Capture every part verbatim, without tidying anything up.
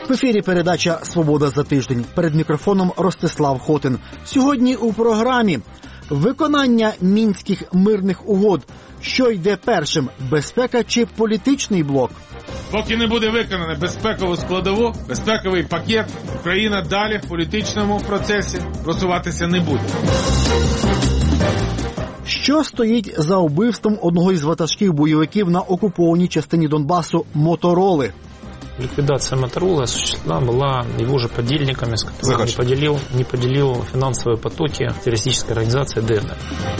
В ефірі передача «Свобода за тиждень». Перед мікрофоном Ростислав Хотин. Сьогодні у програмі виконання Мінських мирних угод. Що йде першим – безпека чи політичний блок? Поки не буде виконано безпекову складову, безпековий пакет, Україна далі в політичному процесі просуватися не буде. Що стоїть за вбивством одного із ватажків бойовиків на окупованій частині Донбасу – Мотороли? Ликвидация Моторола осуществлена была его же подельниками, с которыми не поделил, не поделил финансовые потоки террористической организации ДНР.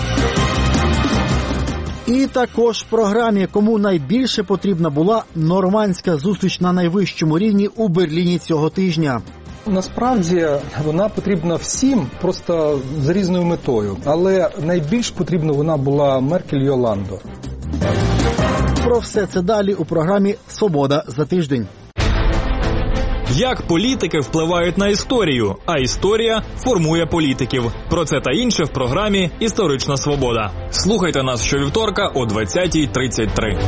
І також в програмі, кому найбільше потрібна була нормандська зустріч на найвищому рівні у Берліні цього тижня. Насправді вона потрібна всім, просто з різною метою. Але найбільш потрібна вона була Меркель і Оланду. Про все це далі у програмі «Свобода за тиждень». Як політики впливають на історію, а історія формує політиків. Про це та інше в програмі «Історична свобода». Слухайте нас щовівторка о двадцятій тридцять три.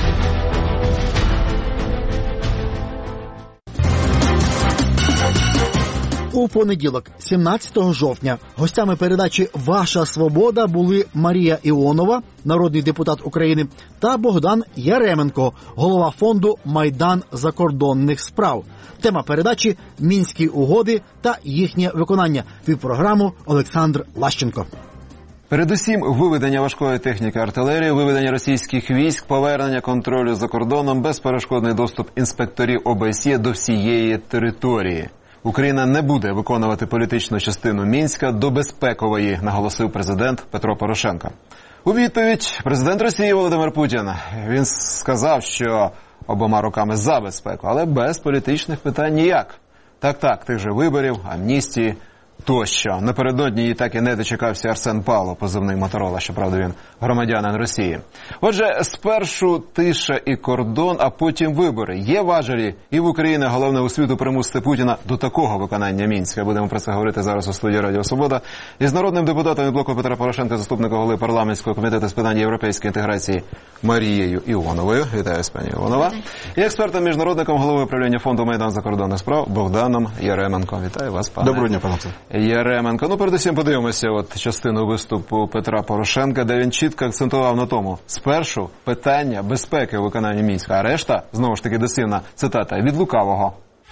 У понеділок, сімнадцятого жовтня, гостями передачі «Ваша свобода» були Марія Іонова, народний депутат України, та Богдан Яременко, голова фонду «Майдан закордонних справ». Тема передачі – Мінські угоди та їхнє виконання. Вів програму Олександр Лащенко. Передусім, виведення важкої техніки артилерії, виведення російських військ, повернення контролю за кордоном, безперешкодний доступ інспекторів ОБСЄ до всієї території. Україна не буде виконувати політичну частину Мінська до безпекової, наголосив президент Петро Порошенко. У відповідь президент Росії Володимир Путін. Він сказав, що обома руками за безпеку, але без політичних питань ніяк. Так-так, тих же виборів, амністії тощо. Напередодні її так і не дочекався Арсен Павлов, позивний Моторола, щоправда він громадянин Росії. Отже, спершу тиша і кордон, а потім вибори. Є важелі і в Україні, головне у світу, примусити Путіна до такого виконання Мінська. Будемо про це говорити зараз у студії Радіо Свобода. Із народним депутатом від блоку Петра Порошенка, заступником голови парламентського комітету з питань європейської інтеграції Марією Іоновою. Вітаю, пані Іонова. І експертом-міжнародником голови управління фонду «Майдан закордонних справ» Богданом Яременко. Вітаю вас, пане. Доброго дня, пане. Яременко. Ну, передусім подивимося от частину виступу Петра Порошенка, де він чітко акцентував на тому: спершу питання безпеки у виконанні Мінська, а решта, знову ж таки, дослівна цитата, від лукавого.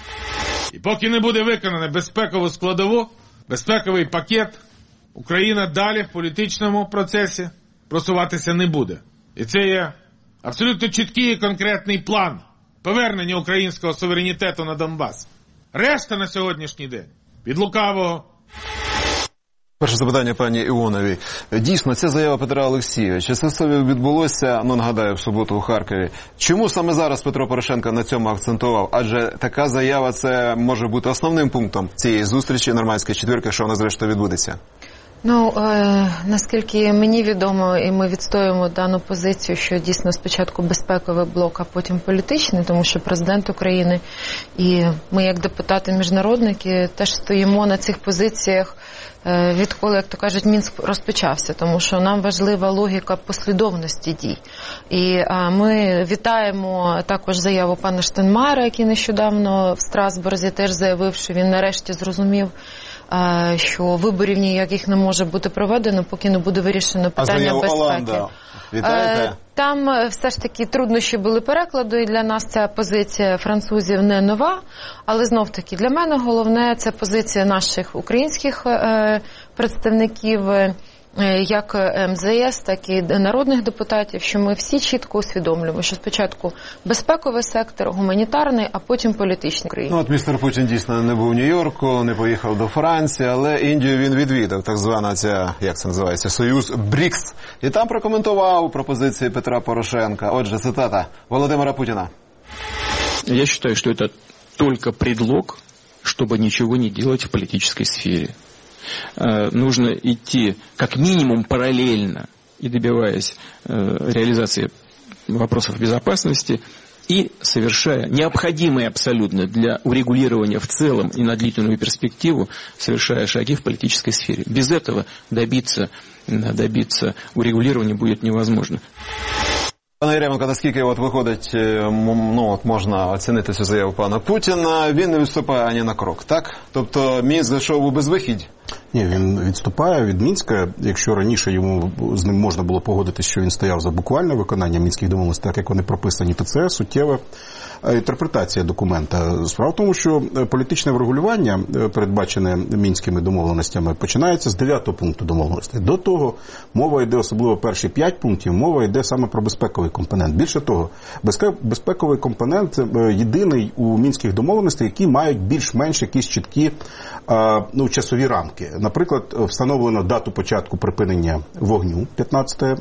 І поки не буде виконано безпекову складову, безпековий пакет, Україна далі в політичному процесі просуватися не буде. І це є абсолютно чіткий і конкретний план повернення українського суверенітету на Донбас. Решта на сьогоднішній день від лукавого. Перше запитання пані Іоновій. Дійсно, ця заява Петра Олексійовича, це все відбулося, ну, нагадаю, в суботу у Харкові. Чому саме зараз Петро Порошенко на цьому акцентував? Адже така заява – це може бути основним пунктом цієї зустрічі нормандської четвірки, що вона зрештою відбудеться. Ну, е, наскільки мені відомо, і ми відстоюємо дану позицію, що дійсно спочатку безпековий блок, а потім політичний, тому що президент України і ми, як депутати-міжнародники, теж стоїмо на цих позиціях, е, відколи, як то кажуть, Мінськ розпочався, тому що нам важлива логіка послідовності дій. І е, ми вітаємо також заяву пана Штайнмайєра, який нещодавно в Страсбурзі теж заявив, що він нарешті зрозумів, що виборів ніяких не може бути проведено, поки не буде вирішено питання безпеки. Вітаєте? Там все ж таки труднощі були перекладу, і для нас ця позиція французів не нова, але знов-таки для мене головне – це позиція наших українських представників, як ем зе ес, так і народних депутатів, що ми всі чітко усвідомлюємо, що спочатку безпековий сектор, гуманітарний, а потім політичний країни. Ну, от містер Путін дійсно не був у Нью-Йорку, не поїхав до Франції, але Індію він відвідав, так звана ця, як це називається, Союз БРІКС. І там прокоментував пропозиції Петра Порошенка. Отже, цитата Володимира Путіна. Я вважаю, що це тільки предлог, щоб нічого не робити в політичній сфері. Нужно идти как минимум параллельно и добиваясь реализации вопросов безопасности и совершая необходимые абсолютно для урегулирования в целом и на длительную перспективу, совершая шаги в политической сфере. Без этого добиться, добиться урегулирования будет невозможно. Пане Яременко, наскільки от виходить, ну, от можна оцінити цю заяву пана Путіна, він не відступає ані на крок, так? Тобто Мінськ зайшов у безвихідь? Ні, він відступає від Мінська. Якщо раніше йому з ним можна було погодитися, що він стояв за буквальне виконання мінських домовленостей, так як вони прописані, то це суттєва інтерпретація документа. Справа в тому, що політичне врегулювання, передбачене мінськими домовленостями, починається з дев'ятого пункту домовленостей. До того мова йде, особливо перші п'ять пунктів, мова йде саме про безпековий компонент. Більше того, безпековий компонент єдиний у мінських домовленостях, які мають більш-менш якісь чіткі ну, часові рамки. Наприклад, встановлено дату початку припинення вогню п'ятнадцятого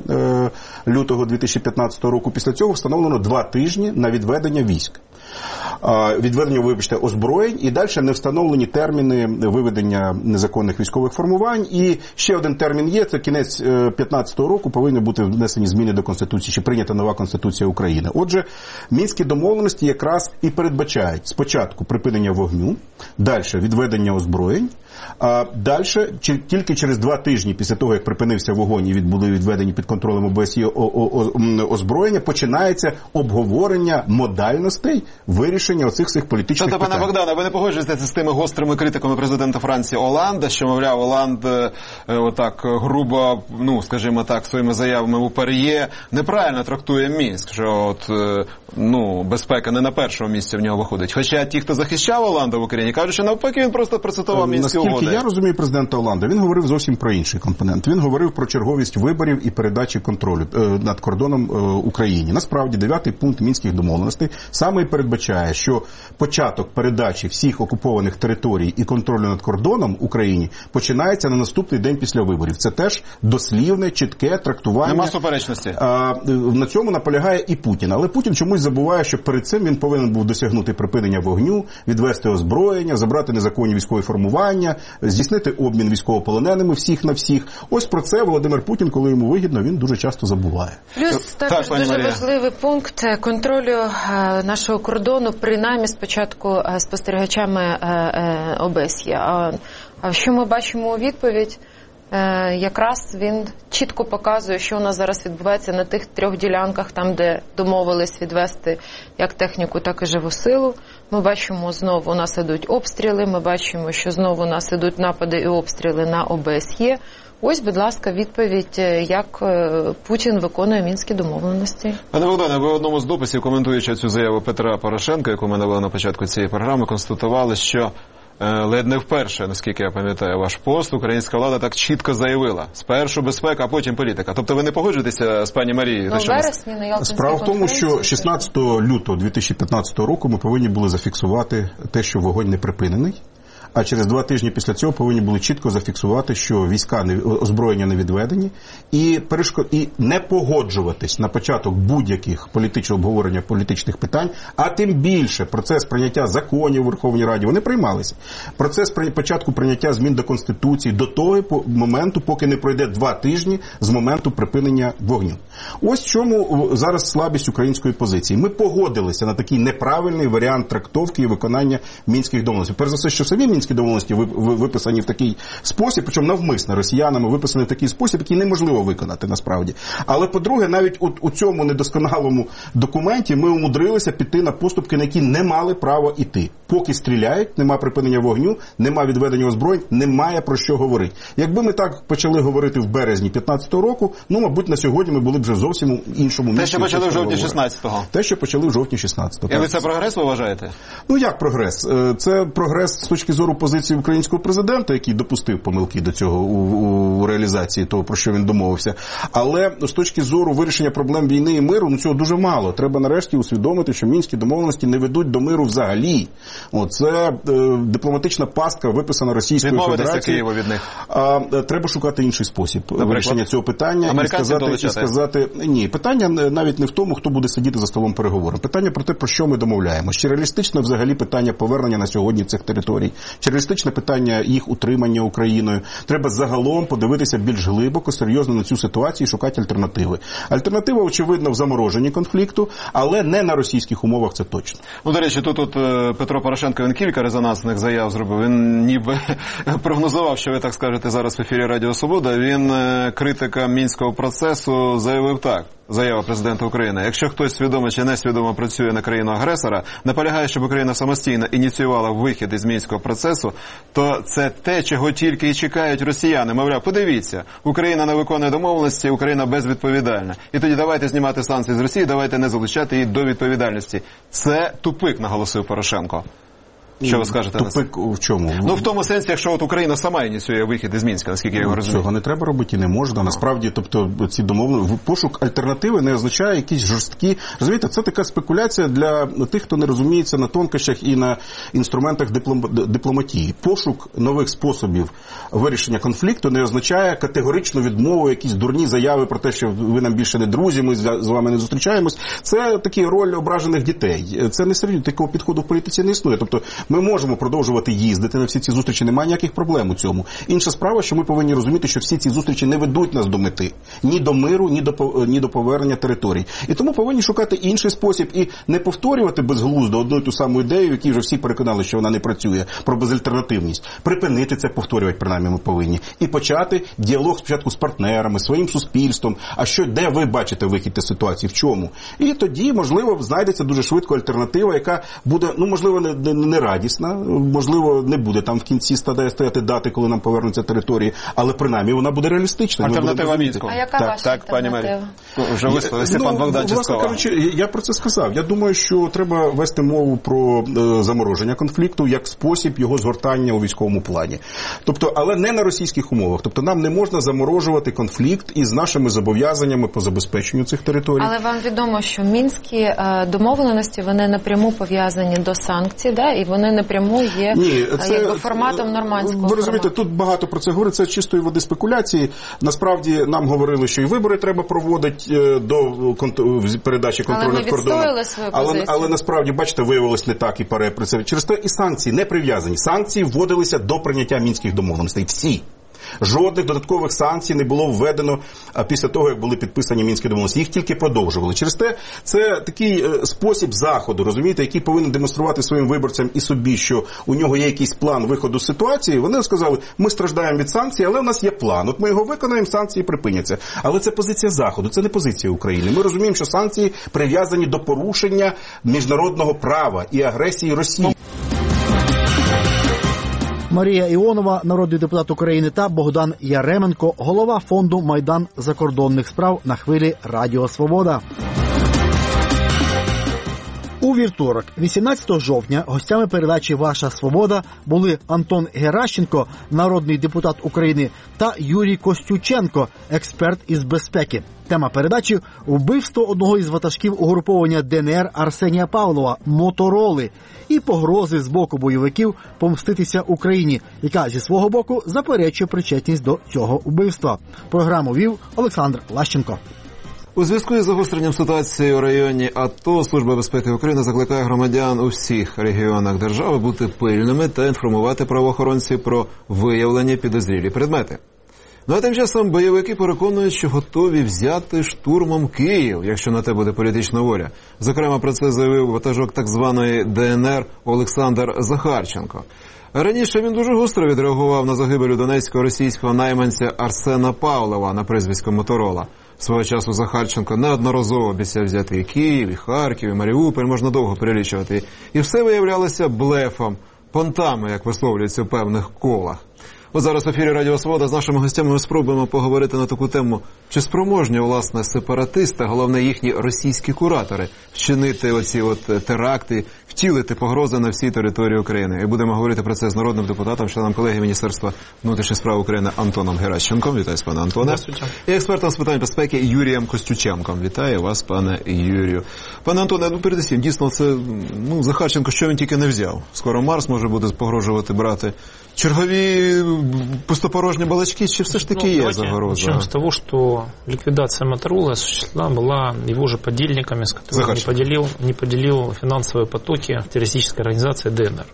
лютого дві тисячі п'ятнадцятого року. Після цього встановлено два тижні на відведення військ. Відведення, вибачте, озброєнь, і далі не встановлені терміни виведення незаконних військових формувань. І ще один термін є, це кінець п'ятнадцятого року повинні бути внесені зміни до Конституції, чи прийнята нова Конституція України. Отже, мінські домовленості якраз і передбачають спочатку припинення вогню, далі відведення озброєнь, а далі, тільки через два тижні після того, як припинився вогонь і були відведені під контролем ОБСЄ озброєння, починається обговорення модальностей вирішення оцих всіх політичних Тобто, питань. пане Богдане, ви не погоджуєтеся з тими гострими критиками президента Франції Оланда, що, мовляв, Оланд е, отак грубо, ну, скажімо так, своїми заявами у Пар'є неправильно трактує Мінськ, що от, е, ну, безпека не на першому місці в нього виходить. Хоча ті, хто захищав Оланда в Україні, кажуть, що навпаки він просто процитував Мінські угоди. Наскільки я розумію президента Оланда, він говорив зовсім про інший компонент. Він говорив про черговість виборів і передачі контролю е, над кордоном е, Україні. Насправді, дев'ятий пункт мінських домовленостей саме і передбачає, що початок передачі всіх окупованих територій і контролю над кордоном Україні починається на наступний день після виборів. Це теж дослівне, чітке трактування. Нема суперечності. А, на цьому наполягає і Путін. Але Путін чомусь забуває, що перед цим він повинен був досягнути припинення вогню, відвести озброєння, забрати незаконні військові формування, здійснити обмін військовополоненими всіх на всіх. Ось про це Володимир Путін, коли йому вигідно, він дуже часто забуває. Плюс також так, дуже Марія. важливий пункт контролю нашого кордону, принаймні спочатку спостерігачами ОБСЄ. А що ми бачимо у відповідь? Якраз він чітко показує, що у нас зараз відбувається на тих трьох ділянках, там, де домовились відвести як техніку, так і живу силу. Ми бачимо, знову у нас ідуть обстріли, ми бачимо, що знову у нас ідуть напади і обстріли на ОБСЄ. Ось, будь ласка, відповідь, як Путін виконує мінські домовленості. Пане Богдане, ви в одному з дописів, коментуючи цю заяву Петра Порошенка, яку ми навели на початку цієї програми, констатували, що ледь не вперше, наскільки я пам'ятаю ваш пост, українська влада так чітко заявила. Спершу безпека, а потім політика. Тобто ви не погоджуєтеся з пані Марією? Ну, вересні, на Ялтинській Справа в тому, що шістнадцятого лютого дві тисячі п'ятнадцятого року ми повинні були зафіксувати те, що вогонь не припинений. А через два тижні після цього повинні були чітко зафіксувати, що війська не, озброєння не відведені, і, перешкод... і не погоджуватись на початок будь-яких політичного обговорення політичних питань, а тим більше процес прийняття законів у Верховній Раді, вони приймалися. Процес при... початку прийняття змін до Конституції до того моменту, поки не пройде два тижні з моменту припинення вогню. Ось в чому зараз слабість української позиції. Ми погодилися на такий неправильний варіант трактовки і виконання мінських домовленостей. Перш за все, що самі мінські домовленості виписані в такий спосіб, причому навмисно росіянами виписані в такий спосіб, який неможливо виконати насправді. Але, по-друге, навіть у, у цьому недосконалому документі ми умудрилися піти на поступки, на які не мали права йти. Поки стріляють, нема припинення вогню, нема відведення озброєнь, немає про що говорити. Якби ми так почали говорити в березні п'ятнадцятого року, ну, мабуть, на сьогодні ми були б вже в зовсім іншому місці. Те, що почали в жовтні шістнадцятого. Те, що почали в жовтні шістнадцятого. І ви це прогрес вважаєте? Ну, як прогрес? Це прогрес з точки зору позиції українського президента, який допустив помилки до цього у, у реалізації того, про що він домовився. Але з точки зору вирішення проблем війни і миру, ну цього дуже мало. Треба нарешті усвідомити, що мінські домовленості не ведуть до миру взагалі. О, це е, дипломатична пастка, виписана Російською Федерацією. Києва від них. А, треба шукати інший спосіб Наприклад? вирішення цього питання. І сказати, і сказати, ні, питання навіть не в тому, хто буде сидіти за столом переговорів. Питання про те, про що ми домовляємося. Чи реалістичне взагалі питання повернення на сьогодні цих територій? Чи реалістичне питання їх утримання Україною? Треба загалом подивитися більш глибоко, серйозно на цю ситуацію і шукати альтернативи. Альтернатива, очевидно, в замороженні конфлікту, але не на російських умовах, це точно. Ну, до речі, тут, тут Петро Порошенко, він кілька резонансних заяв зробив. Він ніби прогнозував, що ви так скажете зараз в ефірі Радіо Свобода. Він критика мінського процесу заявив так. Заява президента України. Якщо хтось свідомо чи несвідомо працює на країну-агресора, наполягає, щоб Україна самостійно ініціювала вихід із Мінського процесу, то це те, чого тільки і чекають росіяни. Мовляв, подивіться, Україна не виконує домовленості, Україна безвідповідальна. І тоді давайте знімати санкції з Росії, давайте не залучати її до відповідальності. Це тупик, наголосив Порошенко. Що ви скажете на це? Тупик в чому? Ну, в тому сенсі, якщо от Україна сама ініціює вихід із Мінська, наскільки я його розумію. Цього не треба робити і не можна. Насправді, тобто, ці домовлення, пошук альтернативи не означає якісь жорсткі... Розумієте, це така спекуляція для тих, хто не розуміється на тонкощах і на інструментах диплом... дипломатії. Пошук нових способів вирішення конфликту не означає категоричну відмову, якісь дурні заяви про те, що ви нам більше не друзі, ми з вами не зустрічаємось. Це такі роль ображених дітей. Це не серйозно, такого підходу в політиці не існує. Тобто, ми можемо продовжувати їздити на всі ці зустрічі, немає ніяких проблем у цьому. Інша справа, що ми повинні розуміти, що всі ці зустрічі не ведуть нас до мети. Ні до миру, ні до, ні до повернення територій. І тому повинні шукати інший спосіб і не повторювати безглуздо одну і ту саму ідею, в якій вже всі переконали, що вона не працює, про безальтернативність. Припинити це повторювати, принаймні, ми повинні. І почати діалог спочатку з партнерами, своїм суспільством. А що, де ви бачите вихід із ситуації, в чому? І тоді, можливо, знайдеться дуже швидко альтернатива, яка буде, ну, можливо, не, не, не радісна, можливо, не буде там в кінці стояти дати, коли нам повернуться території, але принаймні вона буде реалістична. Альтернатива Мінського. А яка так, ваша так, пані Марі. Вже висловився ну, пан Богданчик. Власне кажучи, я про це сказав. Я думаю, що треба вести мову про е, замороження конфлікту як спосіб його згортання у військовому плані. Тобто, але не на російських умовах. Тобто, нам не можна заморожувати конфлікт із нашими зобов'язаннями по забезпеченню цих територій. Але вам відомо, що мінські е, домовленості, вони напряму пов'язані до санкцій, да? І вони напряму є Ні, це, якби форматом нормандського ви розумієте, формату. тут багато про це говорить, це чистої води спекуляції. Насправді нам говорили, що і вибори треба проводити до кон- передачі контролю над кордоном. Але, але насправді, бачите, виявилось не так і перепрацювати. Через те і санкції не прив'язані. Санкції вводилися до прийняття мінських домовленостей. Всі. Жодних додаткових санкцій не було введено після того, як були підписані мінські домовленості. Їх тільки продовжували. Через те це такий спосіб заходу, розумієте, який повинен демонструвати своїм виборцям і собі, що у нього є якийсь план виходу з ситуації. Вони сказали, ми страждаємо від санкцій, але у нас є план. От ми його виконаємо, санкції припиняться. Але це позиція Заходу, це не позиція України. Ми розуміємо, що санкції прив'язані до порушення міжнародного права і агресії Росії. Марія Іонова, народний депутат України, та Богдан Яременко, голова фонду «Майдан закордонних справ» на хвилі Радіо Свобода. У вівторок, вісімнадцятого жовтня, гостями передачі «Ваша свобода» були Антон Геращенко, народний депутат України, та Юрій Костюченко, експерт із безпеки. Тема передачі – вбивство одного із ватажків угруповання Де Ен Ер Арсенія Павлова «Мотороли» і погрози з боку бойовиків помститися Україні, яка зі свого боку заперечує причетність до цього вбивства. Програму вів Олександр Лащенко. У зв'язку із загостренням ситуації у районі АТО Служба безпеки України закликає громадян у всіх регіонах держави бути пильними та інформувати правоохоронців про виявлені підозрілі предмети. Ну а тим часом бойовики переконують, що готові взяти штурмом Київ, якщо на те буде політична воля. Зокрема, про це заявив ватажок так званої Де Ен Ер Олександр Захарченко. Раніше він дуже гостро відреагував на загибель у Донецького російського найманця Арсена Павлова на прізвисько Моторола. Свого часу Захарченко неодноразово обіцяв взяти і Київ, і Харків, і Маріуполь, можна довго перелічувати. І все виявлялося блефом, понтами, як висловлюється в певних колах. От зараз в ефірі Радіо Свобода з нашими гостями ми спробуємо поговорити на таку тему, чи спроможні, власне, сепаратисти, головне їхні російські куратори, вчинити оці от теракти, втілити погрози на всій території України. І будемо говорити про це з народним депутатом, членом колегії Міністерства внутрішніх справ України Антоном Геращенком. Вітаю, пане Антоне. І експертом з питань безпеки Юрієм Костюченком. Вітаю вас, пане Юрію. Пане Антоне, ну передусім, дійсно, це, ну, Захарченко, що він тільки не взяв. Скоро Марс може буде погрожувати брати. Чергові пустопорожні балачки, чи все ж таки ну, є загроза? Начнем с того, что ликвидация Моторола осуществлена была его же подельниками, с которыми не поделил, не поделил финансовые потоки террористической организации Де Ен Эр.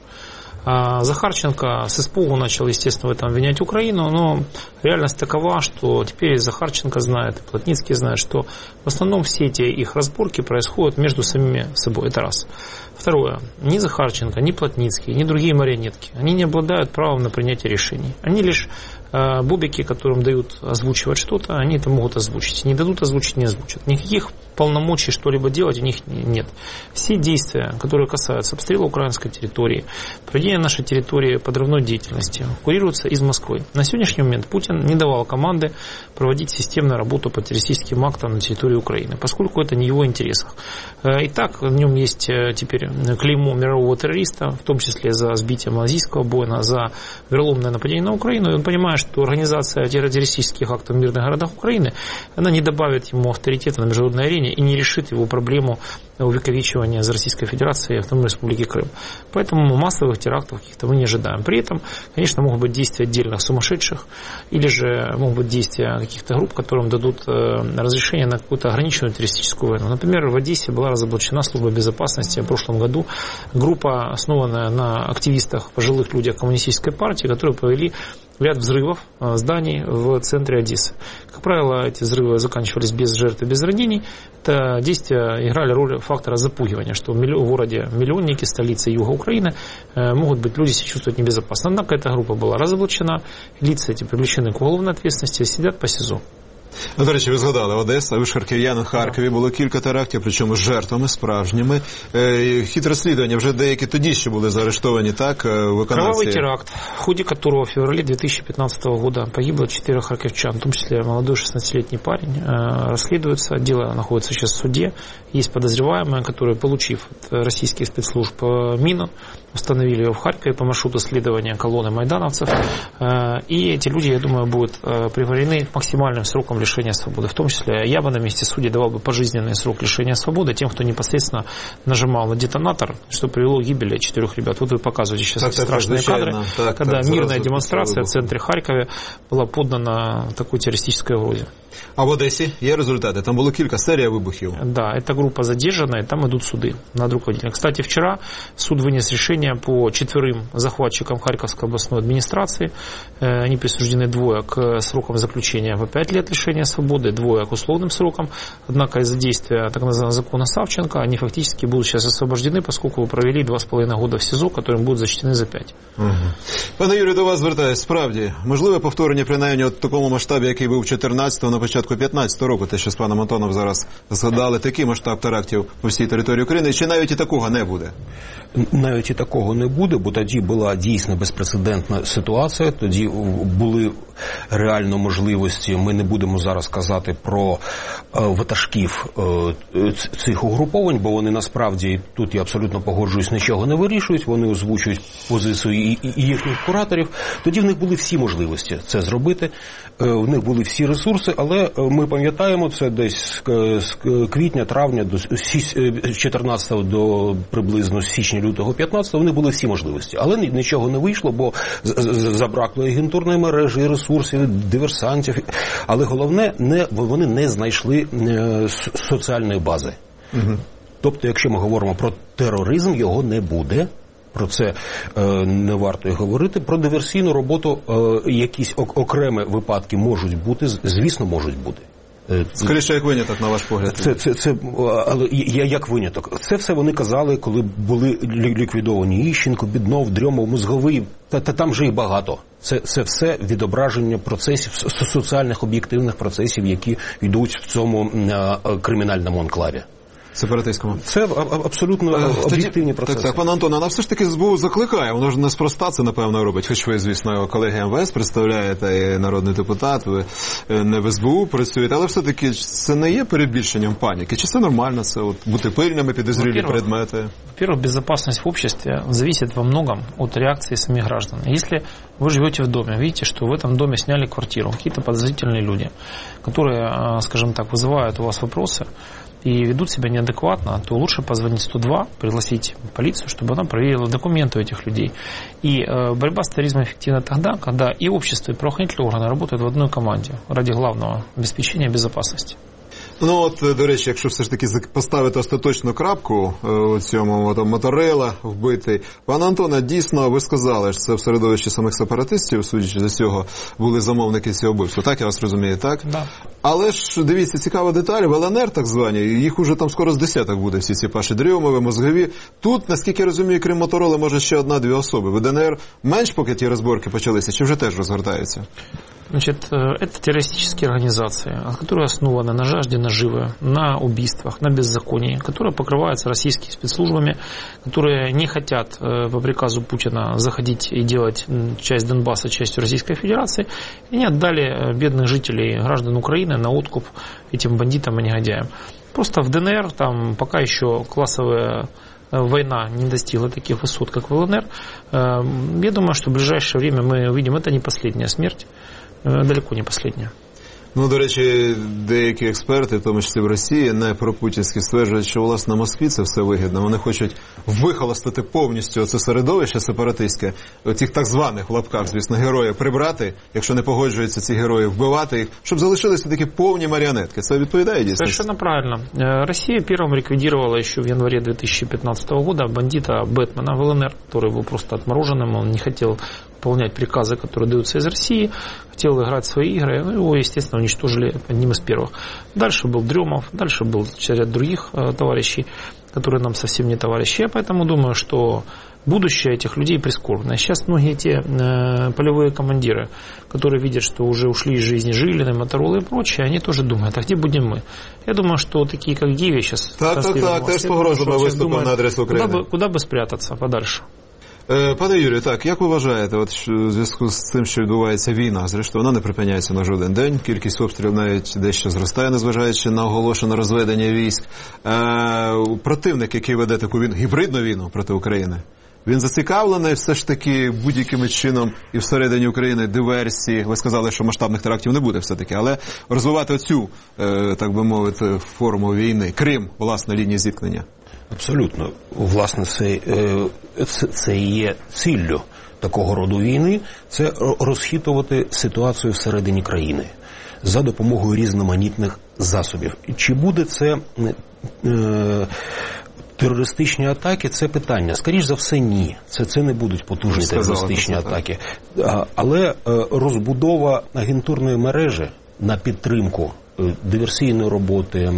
А Захарченко с испугу начал, естественно, в этом обвинять Украину, но реальность такова, что теперь Захарченко знает, и Плотницкий знает, что в основном все эти их разборки происходят между самими собой. Это раз. Второе. Ни Захарченко, ни Плотницкий, ни другие марионетки, они не обладают правом на принятие решений. Они лишь бобики, которым дают озвучивать что-то, они это могут озвучить. Не дадут озвучить, не озвучат. Никаких полномочий что-либо делать у них нет. Все действия, которые касаются обстрела украинской территории, проведения нашей территории подрывной деятельности, курируются из Москвы. На сегодняшний момент Путин не давал команды проводить системную работу по террористическим актам на территории Украины, поскольку это не в его интересах. И так в нем есть теперь клеймо мирового террориста, в том числе за сбитие малазийского Боинга, за вероломное нападение на Украину. И он понимает, что организация террористических актов в мирных городах Украины, она не добавит ему авторитета на международной арене и не решит его проблему увековечивания за Российской Федерацией и Автономной Республики Крым. Поэтому массовых терактов каких-то мы не ожидаем. При этом, конечно, могут быть действия отдельных сумасшедших, или же могут быть действия каких-то групп, которым дадут разрешение на какую-то ограниченную террористическую войну. Например, в Одессе была разоблачена служба безопасности в прошлом году группа, основанная на активистах, пожилых людях коммунистической партии, которые провели ряд взрывов зданий в центре Одессы. Как правило, эти взрывы заканчивались без жертв и без ранений. Это действия играли роль фактора запугивания, что в городе миллионники, столице юга Украины, могут быть люди себя чувствовать небезопасно. Однако эта группа была разоблачена, лица эти привлечены к уголовной ответственности, сидят по СІЗО. Ну, до речі, ви згадали Одеса, ви ж харків'яни, в Харкові було кілька терактів, причому з жертвами справжніми. Е, хід розслідування, вже деякі тоді ще були заарештовані, так, виконавці? Кровавый теракт, в ходе которого в феврале две тысячи пятнадцатого года погибло четыре харьковчан, в том числе молодой шестнадцатилетний парень, э, расследуется, дело находится сейчас в суде. Есть подозреваемые, которые, получив от российских спецслужб мину, установили его в Харькове по маршруту следования колонны майдановцев. Э, и эти люди, я думаю, будут э, приговорены к максимальным срокам лишения свободы. В том числе я бы на месте судей давал бы пожизненный срок лишения свободы тем, кто непосредственно нажимал на детонатор, что привело к гибели четырех ребят. Вот вы показываете сейчас так, страшные так, кадры, так, когда так, мирная демонстрация в центре Харькова была поддана такой террористической угрозе. А в Одессе є результаты? Там было кілька серий вибухів. Да, эта группа задержана, и там идут суды над руководителем. Кстати, вчера суд вынес решение по четверым захватчикам Харьковской областной администрации. Они присуждены двое к срокам заключения по пять лет лишения свободы, двое к условным срокам. Однако из-за действия так называемого закона Савченко они фактически будут сейчас освобождены, поскольку провели два с половиной года в СІЗО, которым будут зачтены за пять. Угу. Пане Юрію, до вас звертаюсь. Справді, можливе повторення принаймні в такому масштабі, який був чотирнадцятого, на початку п'ятнадцятого року, те, що з паном Антоном зараз згадали, такий масштаб терактів по всій території України, чи навіть і такого не буде? Навіть і такого не буде, бо тоді була дійсно безпрецедентна ситуація, тоді були реально можливості, ми не будемо зараз казати про ватажків цих угруповань, бо вони насправді, тут я абсолютно погоджуюсь, нічого не вирішують, вони озвучують позицію і їхніх кураторів, тоді в них були всі можливості це зробити, в них були всі ресурси, але ми пам'ятаємо, це десь з квітня, травня до чотирнадцятого до приблизно січня-лютого п'ятнадцятого вони були всі можливості, але нічого не вийшло, бо забракло агентурної мережі, ресурсів, диверсантів, але головне, не, вони не знайшли соціальної бази. Угу. Тобто, якщо ми говоримо про тероризм, його не буде. Про це е, не варто й говорити. Про диверсійну роботу е, якісь окремі випадки можуть бути, звісно, можуть бути. Скоріше, як виняток, на ваш погляд? Це, це, це, але як виняток? Це все вони казали, коли були ліквідовані Іщенко, Біднов, Дрьомов, Мозговий, та, та там же і багато. Це, це все відображення процесів, соціальних об'єктивних процесів, які йдуть в цьому а, кримінальному анклаві. Сепаратистському. Це абсолютно об'єктивні процеси. Так, так, пане Антоне, вона все ж таки СБУ закликає, воно ж неспроста це, напевно, робить, хоч ви, звісно, колеги ем ве ес представляєте, і народний депутат, ви не в СБУ працюєте, але все-таки це не є перебільшенням паніки? Чи це нормально, це от, бути пильними, підозрілі предмети? Во-первых, безопасность в обществе зависит во многом от реакции самих граждан. Если вы живете в доме, видите, что в этом доме сняли квартиру, какие-то подозрительные люди, которые, скажем так, вызывают у вас вопросы, и ведут себя неадекватно, то лучше позвонить сто два, пригласить полицию, чтобы она проверила документы этих людей. И э, борьба с терроризмом эффективна тогда, когда и общество, и правоохранительные органы работают в одной команде ради главного обеспечения безопасности. Ну от, до речі, якщо все ж таки поставити остаточну крапку у цьому там, Моторела вбитий, пане Антоне, дійсно, ви сказали, що це в середовищі самих сепаратистів, судячи з цього, були замовники цього вбивства. Так, я вас розумію, так? Да. Але ж, дивіться, цікава деталь, в ЛНР так звані, їх уже там скоро з десяток буде, всі ці Паші Дрьомові, Мозгові. Тут, наскільки я розумію, крім Моторели, може ще одна-дві особи. В ДНР менш, поки ті розборки почалися, чи вже теж розгортаються? Значит, это террористические организации, которые основаны на жажде наживы, на убийствах, на беззаконии, которые покрываются российскими спецслужбами, которые не хотят по приказу Путина заходить и делать часть Донбасса частью Российской Федерации, и они отдали бедных жителей, граждан Украины на откуп этим бандитам и негодяям. Просто в ДНР там пока еще классовая война не достигла таких высот, как в ЛНР. Я думаю, что в ближайшее время мы увидим, это не последняя смерть, далеко не последняя. Ну, до речі, деякі експерти, в тому числі в Росії, не пропутінські, стверджують, що, власне, Москві це все вигідно. Вони хочуть вихолостити повністю це середовище сепаратистське, оцих так званих, в лапках, звісно, героїв прибрати, якщо не погоджуються ці герої, вбивати їх, щоб залишилися такі повні маріонетки. Це відповідає дійсно? Совершенно правильно. Россия первым ликвидировала еще в январе две тысячи пятнадцатого года бандита Бэтмена в ЛНР, который был просто отмороженным, он не хотел выполнять приказы, которые даются из России, хотел играть свои игры, ну, его, естественно, уничтожили одним из первых. Дальше был Дрёмов, дальше был ряд других э, товарищей, которые нам совсем не товарищи. Я поэтому думаю, что будущее этих людей прискорбно. Сейчас многие те э, полевые командиры, которые видят, что уже ушли из жизни Жилины, Моторолы и прочее, они тоже думают, а где будем мы? Я думаю, что такие, как Гиви сейчас... Так, так, так, теж погрозами виступом на адрес України. Куда бы, куда бы спрятаться подальше? Пане Юрію, так, як ви вважаєте, от в зв'язку з тим, що відбувається війна, зрештою, вона не припиняється на жоден день, кількість обстрілів навіть дещо зростає, незважаючи на оголошене розведення військ. Е, противник, який веде таку війну, гібридну війну проти України, він зацікавлений все ж таки будь-яким чином і всередині України диверсії. Ви сказали, що масштабних терактів не буде все-таки, але розвивати оцю, е, так би мовити, форму війни, крім, власне, лінії зіткнення. Абсолютно. Власне, це, це, це і є ціллю такого роду війни, це розхитувати ситуацію всередині країни за допомогою різноманітних засобів. Чи буде це е, терористичні атаки, це питання. Скоріш за все, ні. Це, це не будуть потужні терористичні атаки. Але розбудова агентурної мережі на підтримку диверсійної роботи,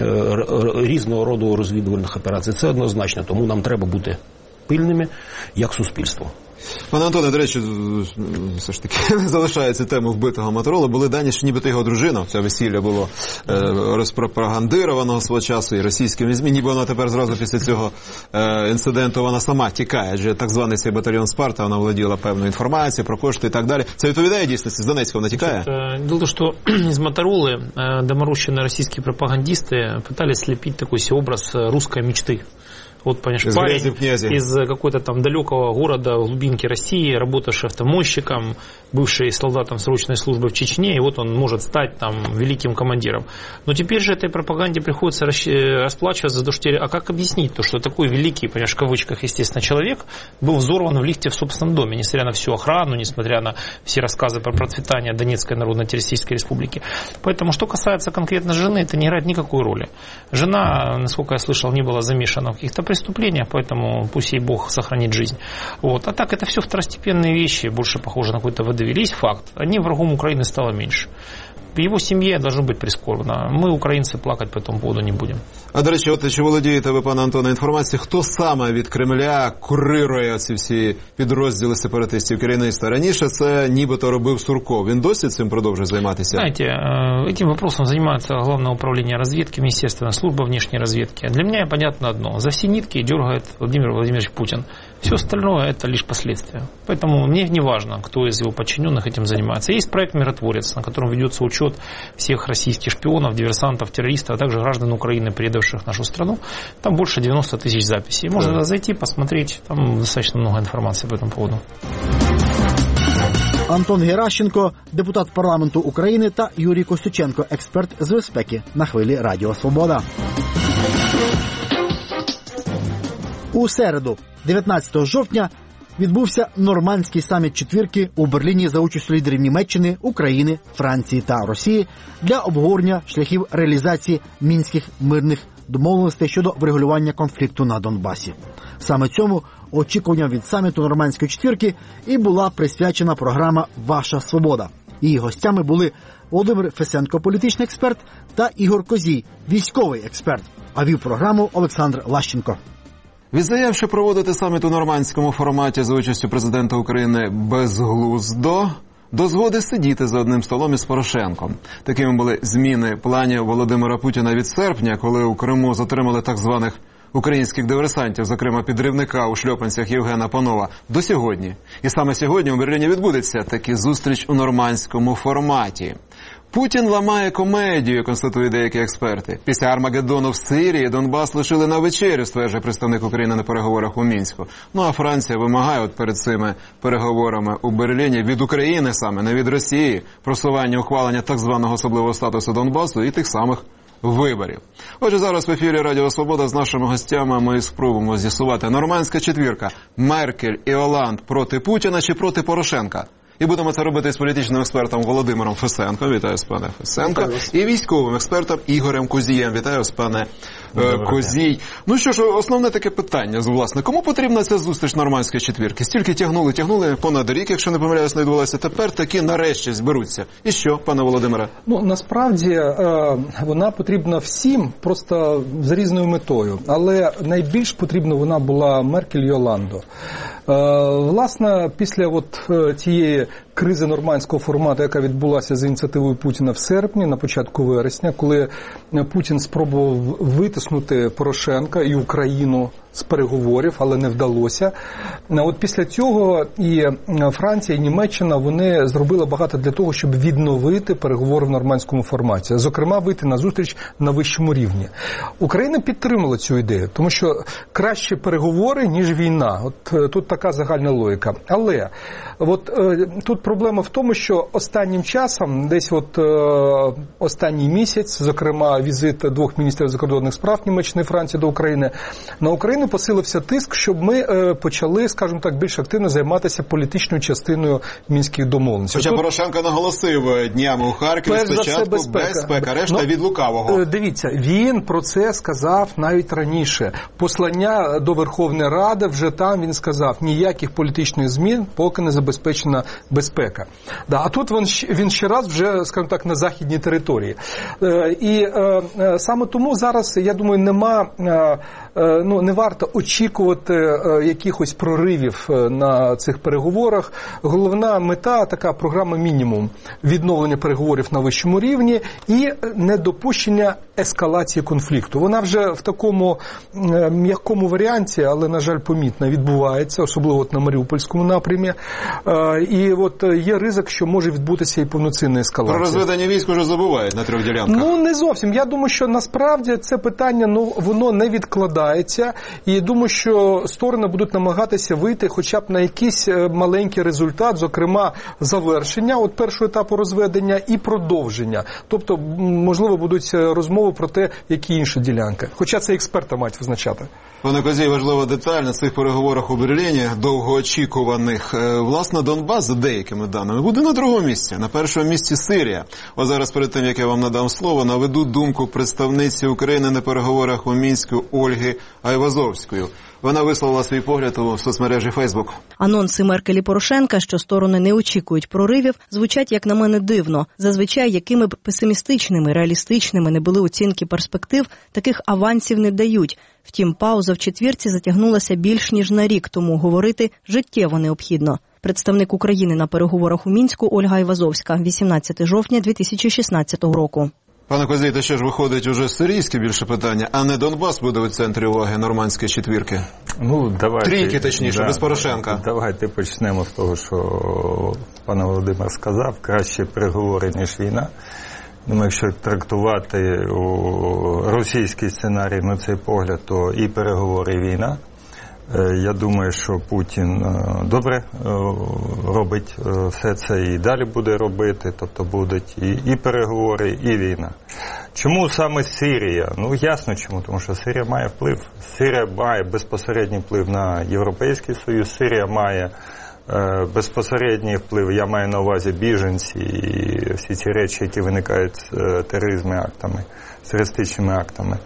різного роду розвідувальних операцій, це однозначно, тому нам треба бути пильними як суспільство. Пане Антоне, до речі, все ж таки залишається тема вбитого Моторола. Були дані, що нібито його дружина, це весілля було е, розпропагандировано свого часу і російськими ЗМІ, ніби вона тепер зразу після цього е, інциденту вона сама тікає, адже так званий цей батальйон Спарта, вона володіла певною інформацією про кошти і так далі. Це відповідає дійсності? З Донецька вона тікає? Дело в том, что из Моторолы доморощенные российские пропагандисты пытались слепить такой себе образ русской мечты. Вот, понимаешь, из парень из какой-то там далекого города в глубинке России, работавший автомойщиком, бывший солдатом срочной службы в Чечне, и вот он может стать там великим командиром. Но теперь же этой пропаганде приходится расплачиваться за то, что... А как объяснить то, что такой великий, понимаешь, в кавычках, естественно, человек был взорван в лифте в собственном доме, несмотря на всю охрану, несмотря на все рассказы про процветание Донецкой Народно-Террористической Республики. Поэтому, что касается конкретно жены, это не играет никакой роли. Жена, насколько я слышал, не была замешана в каких-то преступления, поэтому пусть ей Бог сохранит жизнь. Вот. А так это все второстепенные вещи, больше похоже на какой-то водевиль. Есть факт, одним врагом Украины стало меньше. Его семье должно бути прискорбно. Ми, українці, плакати по тому поводу не будемо. А, до речі, от чи володієте ви, пане Антоне, інформацією, хто саме від Кремля курирує ці всі підрозділи сепаратистів керівництва? Раніше це нібито робив Сурков. Він досі цим продовжує займатися? Знаете, этим вопросом занимается Главное управление разведки, Министерство, служба внешней разведки. Для меня понятно одно. За все нитки дергает Владимир Владимирович Путин. Все остальное это лишь последствия. Поэтому мне не важно, кто из его подчиненных этим занимается. Есть проект «Миротворец», на котором ведется учет всех российских шпионов, диверсантов, террористов, а также граждан Украины, предавших нашу страну. Там больше девяносто тысяч записей. Можно да. зайти, посмотреть. Там достаточно много информации по этому поводу. Антон Геращенко, депутат парламенту України, та Юрій Костюченко, експерт з безпеки на хвилі Радіо Свобода. У середу, дев'ятнадцятого жовтня, відбувся нормандський саміт четвірки у Берліні за участю лідерів Німеччини, України, Франції та Росії для обговорення шляхів реалізації мінських мирних домовленостей щодо врегулювання конфлікту на Донбасі. Саме цьому очікуванням від саміту нормандської четвірки і була присвячена програма «Ваша свобода». Її гостями були Володимир Фесенко, політичний експерт, та Ігор Козій, військовий експерт. А вів програму Олександр Лащенко. Від заяв, що проводити саміт у нормандському форматі за участю президента України безглуздо, до згоди сидіти за одним столом із Порошенком. Такими були зміни планів Володимира Путіна від серпня, коли у Криму затримали так званих українських диверсантів, зокрема підривника у шльопанцях Євгена Панова, до сьогодні. І саме сьогодні у Берліні відбудеться таки зустріч у нормандському форматі. Путін ламає комедію, констатують деякі експерти. Після Армагеддону в Сирії Донбас лишили на вечерю, стверджує представник України на переговорах у Мінську. Ну а Франція вимагає от перед цими переговорами у Берліні від України саме, не від Росії, просування ухвалення так званого особливого статусу Донбасу і тих самих виборів. Отже, зараз в ефірі Радіо Свобода з нашими гостями ми спробуємо з'ясувати: нормандська четвірка – Меркель і Оланд проти Путіна чи проти Порошенка? І будемо це робити з політичним експертом Володимиром Фесенком. Вітаю вас, пане Фесенко. І військовим експертом Ігорем Козієм. Вітаю вас, пане е, Козій. Ну що ж, основне таке питання, власне. Кому потрібна ця зустріч нормандської четвірки? Стільки тягнули, тягнули, понад рік, якщо не помиляюсь, не відбулося. Тепер таки нарешті зберуться. І що, пане Володимире? Ну, насправді, е, вона потрібна всім, просто з різною метою. Але найбільш потрібна вона була Меркель і Оланду. Власне, після от цієї кризи нормандського формату, яка відбулася за ініціативою Путіна в серпні, на початку вересня, коли Путін спробував витиснути Порошенка і Україну з переговорів, але не вдалося. От після цього і Франція, і Німеччина, вони зробили багато для того, щоб відновити переговори в нормандському форматі. Зокрема, вийти на зустріч на вищому рівні. Україна підтримала цю ідею, тому що краще переговори, ніж війна. От тут така загальна логіка. Але от тут проблема в тому, що останнім часом, десь от останній місяць, зокрема візит двох міністрів закордонних справ Німеччини і Франції до України, на Україну посилився тиск, щоб ми почали, скажімо так, більш активно займатися політичною частиною мінських домовленостей. Хоча Тут... Порошенко наголосив днями у Харкові спочатку безпека, безпека решта ну, від лукавого. Дивіться, він про це сказав навіть раніше. Послання до Верховної Ради, вже там він сказав, ніяких політичних змін, поки не забезпечена безпека. Да, а тут він, він ще раз вже, скажімо так, на західній території. І саме тому зараз, я думаю, нема, ну, не варто очікувати якихось проривів на цих переговорах. Головна мета – така програма мінімум – відновлення переговорів на вищому рівні і недопущення ескалації конфлікту. Вона вже в такому м'якому варіанті, але, на жаль, помітно відбувається, особливо от на Маріупольському напрямі. І от є ризик, що може відбутися і повноцінна ескалація. Про розведення військ вже забувають на трьох ділянках. Ну, не зовсім. Я думаю, що насправді це питання, ну, воно не відкладається. І думаю, що сторони будуть намагатися вийти хоча б на якийсь маленький результат, зокрема завершення от першого етапу розведення і продовження. Тобто, можливо, будуть розмови про те, які інші ділянки. Хоча це експерти мають визначати. Пане Козій, важлива деталь на цих переговорах у Берліні, довгоочікуваних. Власне, Донбас, за деякими даними, буде на другому місці. На першому місці Сирія. Ось зараз, перед тим, як я вам надам слово, наведу думку представниці України на переговорах у Мінську Ольги Айвазовської. Вона висловила свій погляд у соцмережі Фейсбук. Анонси Меркель і Порошенка, що сторони не очікують проривів, звучать, як на мене, дивно. Зазвичай, якими б песимістичними, реалістичними не були оцінки перспектив, таких авансів не дають. Втім, пауза в четвірці затягнулася більш ніж на рік, тому говорити життєво необхідно. Представник України на переговорах у Мінську Ольга Айвазовська, вісімнадцятого жовтня дві тисячі шістнадцятого року. Пане Козій, то що ж виходить уже сирійське більше питання, а не Донбас буде у центрі уваги нормандської четвірки? Ну, давайте. Трійки, точніше, да, без Порошенка. Давайте почнемо з того, що пан Володимир сказав, краще переговори, ніж війна. Думаю, якщо трактувати російський сценарій на цей погляд, то і переговори, і війна. Я думаю, що Путін добре робить все це і далі буде робити, тобто будуть і, і переговори, і війна. Чому саме Сирія? Ну, ясно чому, тому що Сирія має вплив. Сирія має безпосередній вплив на Європейський Союз, Сирія має е, безпосередній вплив, я маю на увазі біженці і всі ці речі, які виникають з е, тероризмами актами, з терористичними актами.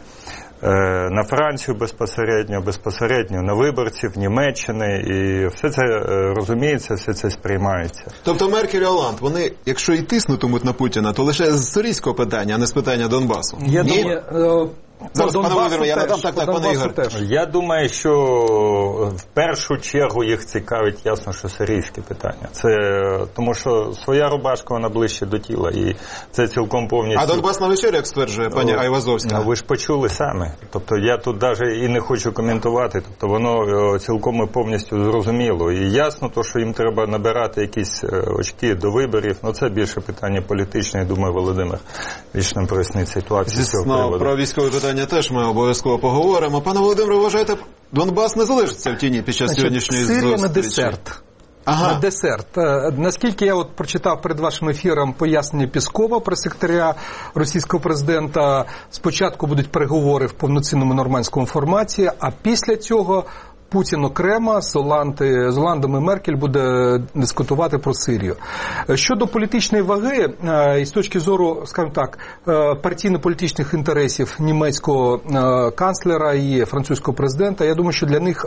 На Францію безпосередньо, безпосередньо на виборців Німеччини, і все це розуміється, все це сприймається. Тобто Меркель і Оланд, вони, якщо і тиснутимуть на Путіна, то лише з сирійського питання, а не з питання Донбасу? Я думаю, Зараз, пане Володимире, я надам, так, так, пане Ігор. Я думаю, що в першу чергу їх цікавить, ясно, що сирійське питання. Це, тому що своя рубашка, вона ближче до тіла, і це цілком повністю... А Донбас на вечері, як стверджує пані Айвазовська? Ну, ви ж почули самі. Тобто я тут навіть і не хочу коментувати, тобто воно цілком і повністю зрозуміло. І ясно, то, що їм треба набирати якісь очки до виборів, ну це більше питання політичне, я думаю, Володимир більш нам прояснить ситуацію з цього приводу. Про військове питання теж ми обов'язково поговоримо. Пане Володимире, вважаєте, Донбас не залишиться в тіні під час Значить, сьогоднішньої зустрічі? Сирія на десерт. Ага. На десерт. Наскільки я от прочитав перед вашим ефіром пояснення Пєскова, прес-секретаря російського президента, спочатку будуть переговори в повноцінному нормандському форматі, а після цього Путін окремо з, Оланди, з Оландом і Меркель буде дискутувати про Сирію. Щодо політичної ваги, і з точки зору, скажімо так, партійно-політичних інтересів німецького канцлера і французького президента, я думаю, що для них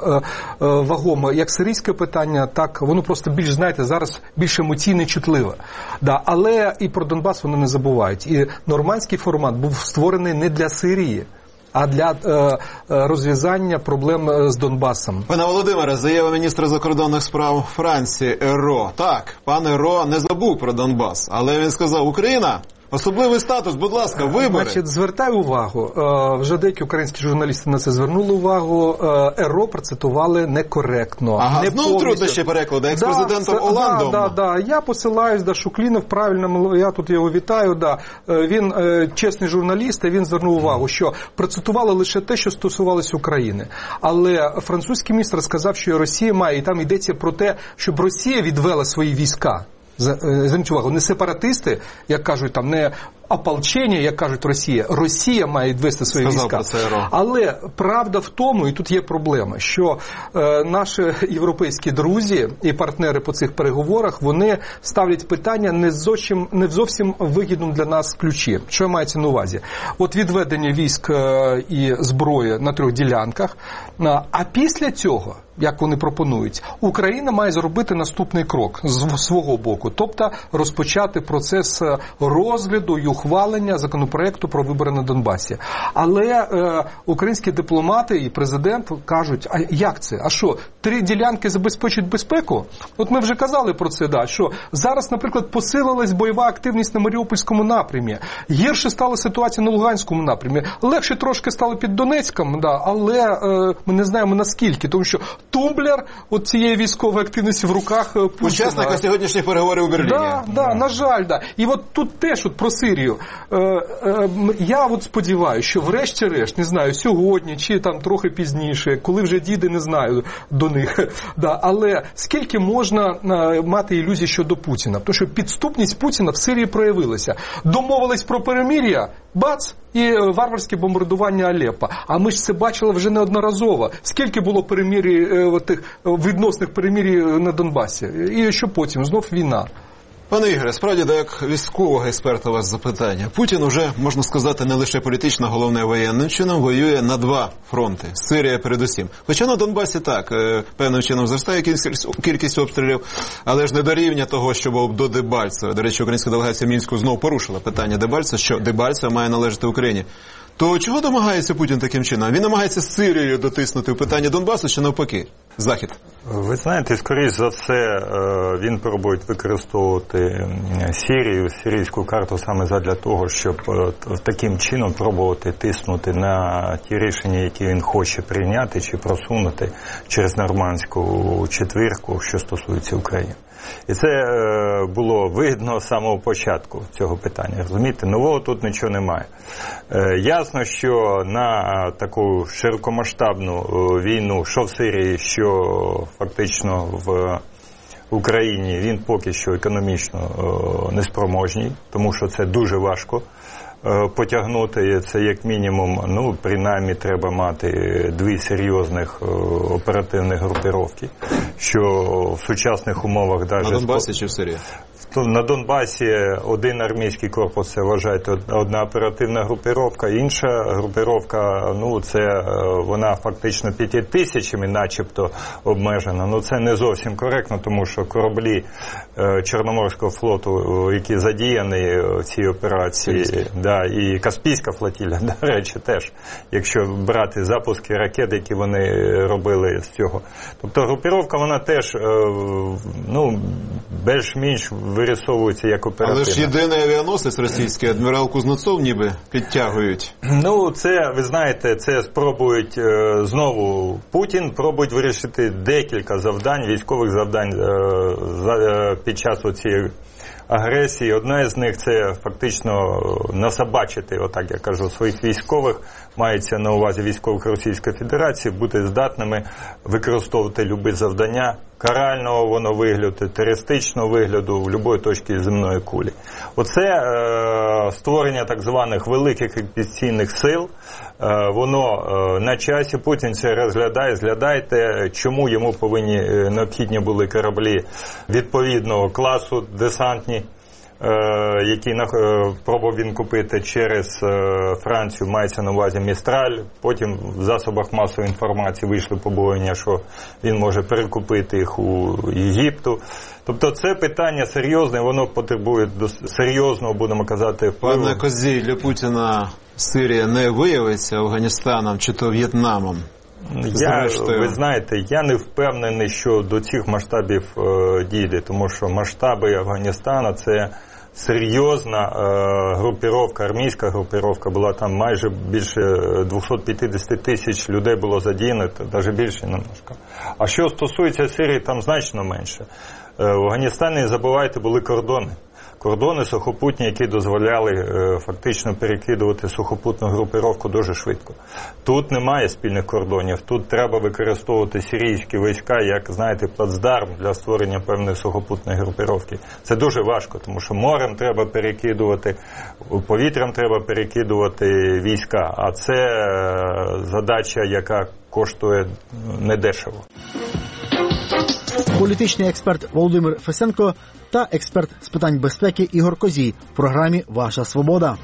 вагомо як сирійське питання, так воно просто більш, знаєте, зараз більш емоційне, чутливе. Да, але і про Донбас вони не забувають. І нормандський формат був створений не для Сирії, а для е, розв'язання проблем з Донбасом. Пане Володимире, заява міністра закордонних справ Франції Еро. Так, пан Еро не забув про Донбас, але він сказав, Україна, особливий статус, будь ласка, вибори. Значить, звертаю увагу, вже деякі українські журналісти на це звернули увагу, Еро процитували некоректно. Ага, не знову труднощі перекладу, екс-президентом да, Оландом. Да, да, да. Я посилаюсь, да, Шуклінов, правильно, я тут його вітаю, да. Він чесний журналіст, і він звернув увагу, що процитували лише те, що стосувалося України. Але французький міністр сказав, що Росія має, і там йдеться про те, щоб Росія відвела свої війська. Зверніть увагу, не сепаратисти, як кажуть, там не ополчення, як кажуть Росія. Росія має відвести свої Сказав війська. Але правда в тому, і тут є проблема, що е, наші європейські друзі і партнери по цих переговорах, вони ставлять питання не зовсім, не в зовсім вигідному для нас ключі. Що мається на увазі? От відведення військ е, і зброї на трьох ділянках, е, а після цього, як вони пропонують, Україна має зробити наступний крок з свого боку, тобто розпочати процес розгляду і ухвалення законопроекту про вибори на Донбасі. Але е, українські дипломати і президент кажуть, а як це? А що, три ділянки забезпечать безпеку? От ми вже казали про це, да, що зараз, наприклад, посилилась бойова активність на Маріупольському напрямі, гірше стала ситуація на Луганському напрямі, легше трошки стало під Донецьком, да, але е, ми не знаємо наскільки, тому що тумблер от цієї військової активності в руках Путіна. Учасника сьогоднішніх переговорів у Берліні. Да, да, на жаль, да. І от тут теж от про Сирію. Е, е, я от сподіваюся, що врешті-решт, не знаю, сьогодні чи там трохи пізніше, коли вже дійде, не знаю, до них. Да, але скільки можна е, мати ілюзій щодо Путіна? Тому що підступність Путіна в Сирії проявилася. Домовились про перемир'я, бац, і варварське бомбардування Алеппо. А ми ж це бачили вже неодноразово. Скільки було перемир'їв, тих відносних перемир'їв на Донбасі. І що потім? Знов війна. Пане Ігоре, справді, да, як військового експерта у вас запитання. Путін уже, можна сказати, не лише політично, головне воєнним чином, воює на два фронти. Сирія передусім. Хоча на Донбасі так, певним чином зростає кількість обстрілів, але ж не до рівня того, що був до Дебальцева. До речі, українська делегація в Мінську знову порушила питання Дебальцева, що Дебальцево має належати Україні. То чого домагається Путін таким чином? Він намагається з Сирією дотиснути в питання Донбасу чи навпаки? Захід. Ви знаєте, скоріш за все, він пробує використовувати Сирію, сирійську карту саме задля того, щоб таким чином пробувати тиснути на ті рішення, які він хоче прийняти чи просунути через нормандську четвірку, що стосується України. І це було видно з самого початку цього питання. Розумієте, нового тут нічого немає. Ясно, що на таку широкомасштабну війну, що в Сирії, що фактично в Україні, він поки що економічно неспроможний, тому що це дуже важко потягнути. Це як мінімум, ну, принаймні треба мати дві серйозних оперативних групіровки, що в сучасних умовах навіть... На Донбасі чи в Сирії? На Донбасі один армійський корпус, це, вважайте, одна оперативна групіровка, інша групіровка, ну, це вона фактично п'яти тисячами начебто обмежена. Ну, це не зовсім коректно, тому що кораблі Чорноморського флоту, які задіяні в цій операції, да, і Каспійська флотилля, до речі, теж, якщо брати запуски ракет, які вони робили з цього. Тобто групіровка, вона теж, ну, більш-менш вирисовується як оперативна. Але ж єдиний авіаносець російський, адмірал Кузнецов, ніби підтягують. Ну, це, ви знаєте, це спробують е, знову Путін, пробують вирішити декілька завдань, військових завдань е, за, е, під час оцієї агресії. Одна з них – це фактично насобачити, отак я кажу, своїх військових, мається на увазі військових Російської Федерації, бути здатними використовувати любі завдання карального воно вигляду, терористичного вигляду в будь-якої точки земної кулі. Оце е, створення так званих великих експедиційних сил, е, воно е, на часі. Путін це розглядає. Згадайте, чому йому повинні е, необхідні були кораблі відповідного класу десантні, які пробував він купити через Францію, мається на увазі Містраль. Потім в засобах масової інформації вийшли побоювання, що він може перекупити їх у Єгипту. Тобто це питання серйозне, воно потребує серйозного, будемо казати, впливу. Пане Козій, для Путіна Сирія не виявиться Афганістаном чи то В'єтнамом? Я, ви знаєте, я не впевнений, що до цих масштабів е, дійде, тому що масштаби Афганістану – це серйозна е, групіровка, армійська групіровка була, там майже більше двісті п'ятдесят тисяч людей було задіяно, навіть більше немножко. А що стосується Сирії, там значно менше. Е, в Афганістані, забувайте, були кордони. Кордони сухопутні, які дозволяли е, фактично перекидувати сухопутну групіровку дуже швидко. Тут немає спільних кордонів, тут треба використовувати сирійські війська, як, знаєте, плацдарм для створення певної сухопутної групіровки. Це дуже важко, тому що морем треба перекидувати, повітрям треба перекидувати війська, а це е, задача, яка коштує недешево. Політичний експерт Володимир Фесенко та експерт з питань безпеки Ігор Козій в програмі «Ваша свобода».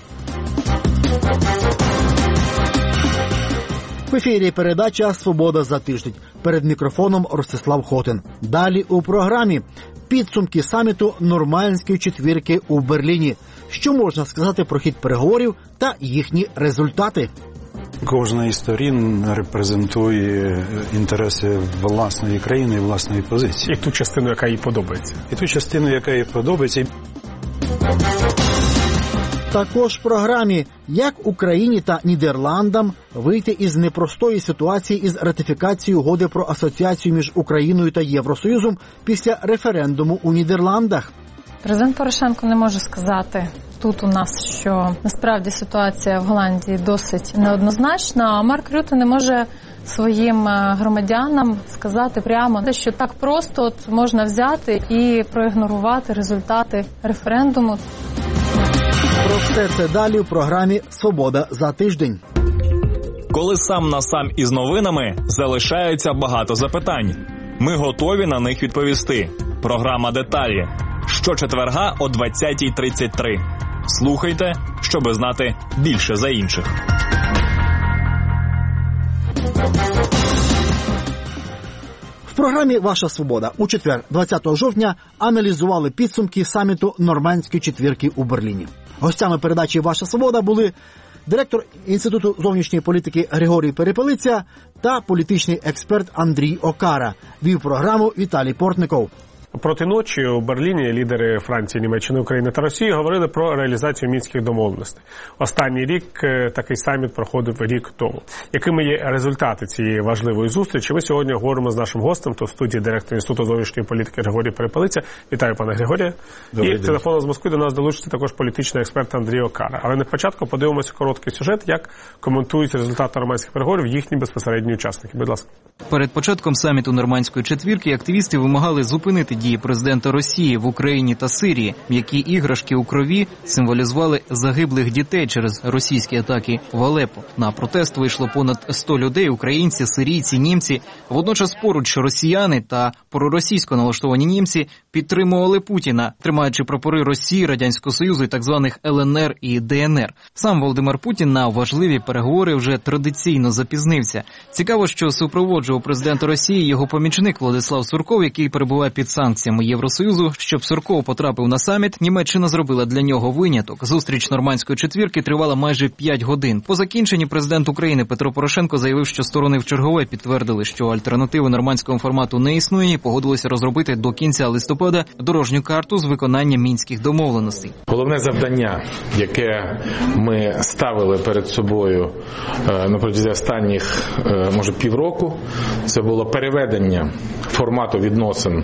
В ефірі передача «Свобода за тиждень». Перед мікрофоном Ростислав Хотин. Далі у програмі підсумки саміту Нормандської четвірки у Берліні. Що можна сказати про хід переговорів та їхні результати? Кожна із сторін репрезентує інтереси власної країни і власної позиції. І ту частину, яка їй подобається. І ту частину, яка їй подобається. Також в програмі «Як Україні та Нідерландам вийти із непростої ситуації із ратифікацією угоди про асоціацію між Україною та Євросоюзом після референдуму у Нідерландах». Президент Порошенко не може сказати тут у нас, що насправді ситуація в Голландії досить неоднозначна, а Марк Рютте не може своїм громадянам сказати прямо, що так просто от можна взяти і проігнорувати результати референдуму. Про все це далі в програмі «Свобода за тиждень». Коли сам на сам із новинами, залишається багато запитань. Ми готові на них відповісти. Програма «Деталі». Щочетверга о двадцятій тридцять три. Слухайте, щоби знати більше за інших. В програмі «Ваша свобода» у четвер, двадцятого жовтня, аналізували підсумки саміту Нормандської четвірки у Берліні. Гостями передачі «Ваша свобода» були директор Інституту зовнішньої політики Григорій Перепелиця та політичний експерт Андрій Окара. Вів програму Віталій Портников. Проти ночі у Берліні лідери Франції, Німеччини, України та Росії говорили про реалізацію мінських домовленостей. Останній рік такий саміт проходив рік тому. Якими є результати цієї важливої зустрічі? Ми сьогодні говоримо з нашим гостем, то в студії директор Інституту зовнішньої політики Григорій Перепелиця. Вітаю, пане Григорія. Добрий І день. телефоном з Москви до нас долучиться також політичний експерт Андрій Окара. Але на початку подивимося короткий сюжет, як коментують результати нормандських переговорів їхні безпосередні учасники. Будь ласка. Перед початком саміту Нормандської четвірки активісти вимагали зупинити дії президента Росії в Україні та Сирії, м'які іграшки у крові символізували загиблих дітей через російські атаки в Алеппо. На протест вийшло понад сто людей – українці, сирійці, німці. Водночас поруч росіяни та проросійсько налаштовані німці підтримували Путіна, тримаючи прапори Росії, Радянського Союзу і так званих Л Н Р і Д Н Р. Сам Володимир Путін на важливі переговори вже традиційно запізнився. Цікаво, що супроводжував президента Росії його помічник Владислав Сурков, який перебуває під санкціями Євросоюзу. Щоб Сурков потрапив на саміт, Німеччина зробила для нього виняток. Зустріч нормандської четвірки тривала майже п'ять годин. По закінченні президент України Петро Порошенко заявив, що сторони вчергове підтвердили, що альтернативи нормандського формату не існує і погодилися розробити до кінця листопада дорожню карту з виконання мінських домовленостей. Головне завдання, яке ми ставили перед собою на протязі останніх, може, півроку, це було переведення формату відносин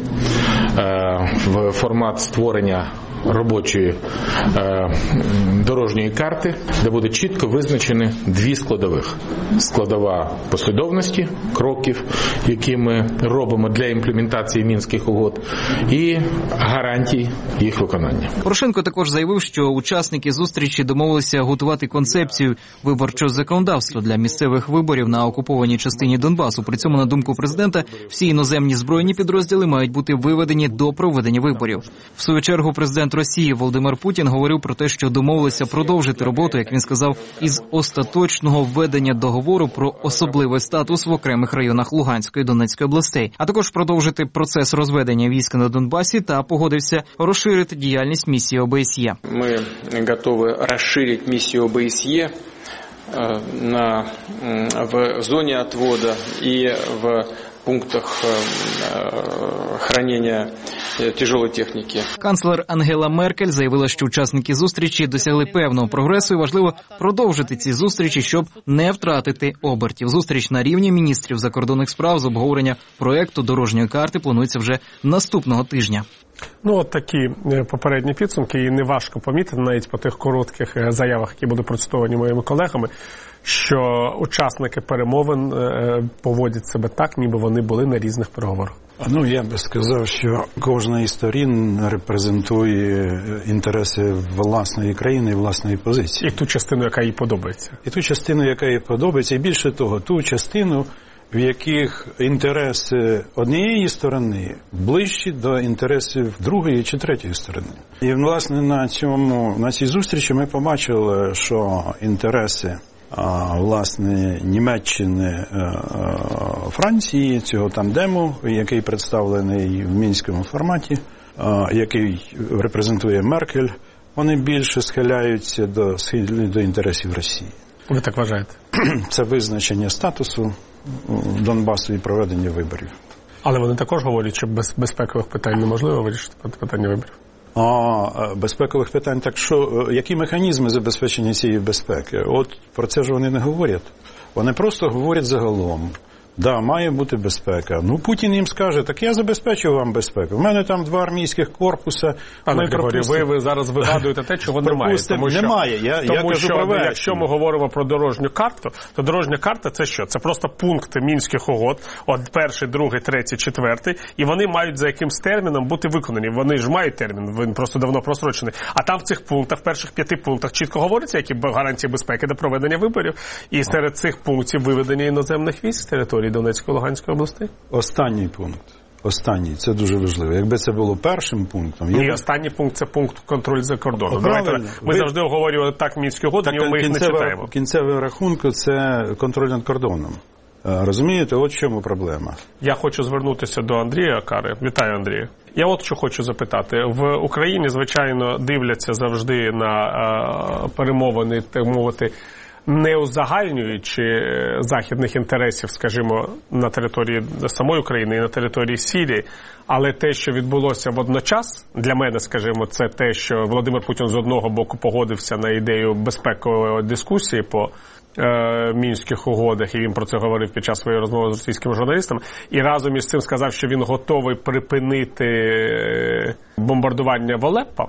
в формат створення робочої е, дорожньої карти, де буде чітко визначені дві складових. Складова послідовності кроків, які ми робимо для імплементації Мінських угод, і гарантій їх виконання. Порошенко також заявив, що учасники зустрічі домовилися готувати концепцію виборчого законодавства для місцевих виборів на окупованій частині Донбасу. При цьому, на думку президента, всі іноземні збройні підрозділи мають бути виведені до проведення виборів. В свою чергу президент Росії Володимир Путін говорив про те, що домовилися продовжити роботу, як він сказав, із остаточного введення договору про особливий статус в окремих районах Луганської і Донецької областей, а також продовжити процес розведення військ на Донбасі та погодився розширити діяльність місії О Б С Є. Ми готові розширити місію О Б С Є на, в зоні відводу і в пунктах хранення тяжелої техніки. Канцлер Ангела Меркель заявила, що учасники зустрічі досягли певного прогресу і важливо продовжити ці зустрічі, щоб не втратити обертів. Зустріч на рівні міністрів закордонних справ з обговорення проекту дорожньої карти планується вже наступного тижня. Ну, от такі попередні підсумки, і неважко помітити навіть по тих коротких заявах, які будуть процитовані моїми колегами, що учасники перемовин поводять себе так, ніби вони були на різних переговорах. Ну, я би сказав, що кожна із сторін репрезентує інтереси власної країни і власної позиції. І ту частину, яка їй подобається. І ту частину, яка їй подобається, і більше того, ту частину, в яких інтереси однієї сторони ближчі до інтересів другої чи третьої сторони. І, власне, на цьому, на цій зустрічі ми побачили, що інтереси А, власне, Німеччини, Франції, цього тандему, який представлений в мінському форматі, який репрезентує Меркель, вони більше схиляються до, до інтересів Росії. Ви так вважаєте? Це визначення статусу Донбасу і проведення виборів. Але вони також говорять, що без безпекових питань неможливо вирішити питання виборів. А безпекових питань, так що, які механізми забезпечення цієї безпеки? От про це ж вони не говорять. Вони просто говорять загалом. Да, має бути безпека. Ну, Путін їм скаже, так я забезпечу вам безпеку. У мене там два армійських корпуса. Пане Григорій, ви, ви зараз вигадуєте те, чого немає. Тому що, немає. Я, тому я кажу що, про якщо ми говоримо про дорожню карту, то дорожня карта – це що? Це просто пункти Мінських угод, от перший, другий, третій, четвертий, і вони мають за якимсь терміном бути виконані. Вони ж мають термін, він просто давно просрочений. А там в цих пунктах, в перших п'яти пунктах чітко говориться, які гарантії безпеки до проведення виборів, і серед цих пунктів виведення іноземних військ з території Донецької, Луганської областей? Останній пункт. Останній. Це дуже важливо. Якби це було першим пунктом... Ні, я... останній пункт – це пункт контролю за кордоном. Давайте, ми Ви... завжди оговорювали так Мінські угоди, ніби ми їх не читаємо. Кінцевий рахунку – це контроль над кордоном. Розумієте, от в чому проблема. Я хочу звернутися до Андрія Кари. Вітаю, Андрію. Я от що хочу запитати. В Україні, звичайно, дивляться завжди на е, перемовини, так мовити, не узагальнюючи західних інтересів, скажімо, на території самої України і на території Сирії, але те, що відбулося водночас, для мене, скажімо, це те, що Володимир Путін з одного боку погодився на ідею безпекової дискусії по е, Мінських угодах, і він про це говорив під час своєї розмови з російськими журналістами, і разом із цим сказав, що він готовий припинити бомбардування в Алеппо.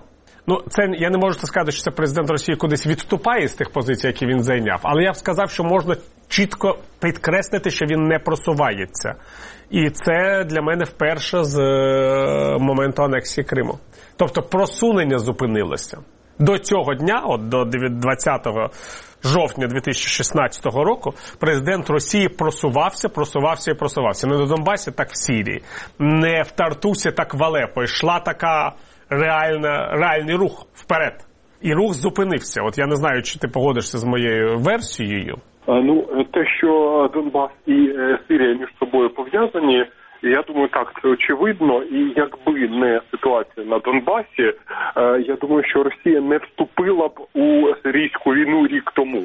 Ну, це я не можу сказати, що це президент Росії кудись відступає з тих позицій, які він зайняв, але я б сказав, що можна чітко підкреслити, що він не просувається. І це для мене вперше з е, моменту анексії Криму. Тобто просунення зупинилося. До цього дня, от до двадцятого жовтня дві тисячі шістнадцятого року, президент Росії просувався, просувався і просувався. Не на Донбасі, так в Сирії. Не в Тартусі, так в Алеппо. Йшла така реальна, реальний рух вперед. І рух зупинився. От я не знаю, чи ти погодишся з моєю версією. Ну, те, що Донбас і Сирія між собою пов'язані, я думаю, так, це очевидно. І якби не ситуація на Донбасі, я думаю, що Росія не вступила б у сирійську війну рік тому.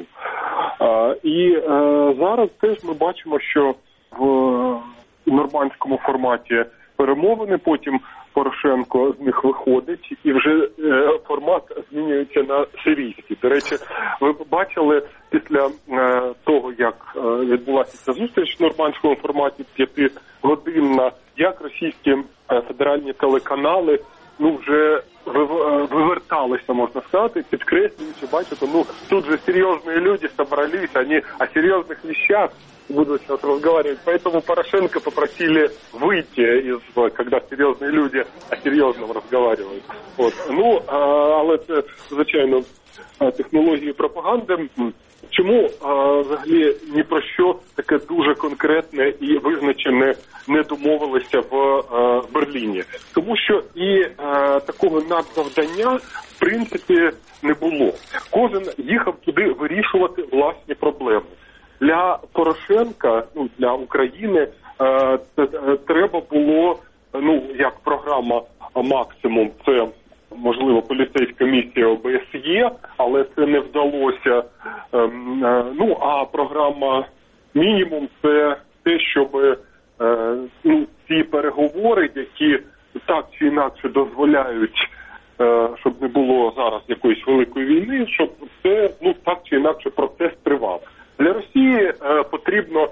І зараз теж ми бачимо, що в нормандському форматі перемовини, потім Порошенко з них виходить, і вже е, формат змінюється на сирійський. До речі, ви бачили після е, того, як е, відбулася ця зустріч в нормандському форматі п'ятигодинна, як російські е, федеральні телеканали ну вже виверталися, можна сказати, підкреслюючи, бачите, ну тут же серьезные люди собрались, они о серьезных вещах будут сейчас разговаривать. Поэтому Порошенко попросили выйти из, когда серьезные люди о серьезном разговаривают. Вот. Ну, але це, звичайно, технології пропаганди. Чому взагалі ні про що таке дуже конкретне і визначене не домовилися в а, Берліні? Тому що і а, такого надзавдання в принципі не було. Кожен їхав туди вирішувати власні проблеми. Для Порошенка, ну для України, а, треба було, ну як програма «Максимум», це можливо, поліцейська місія О Б С Є, але це не вдалося. Ну, а програма «Мінімум» – це те, щоб ну, ці переговори, які так чи інакше дозволяють, щоб не було зараз якоїсь великої війни, щоб це, ну, так чи інакше процес тривав. Для Росії потрібно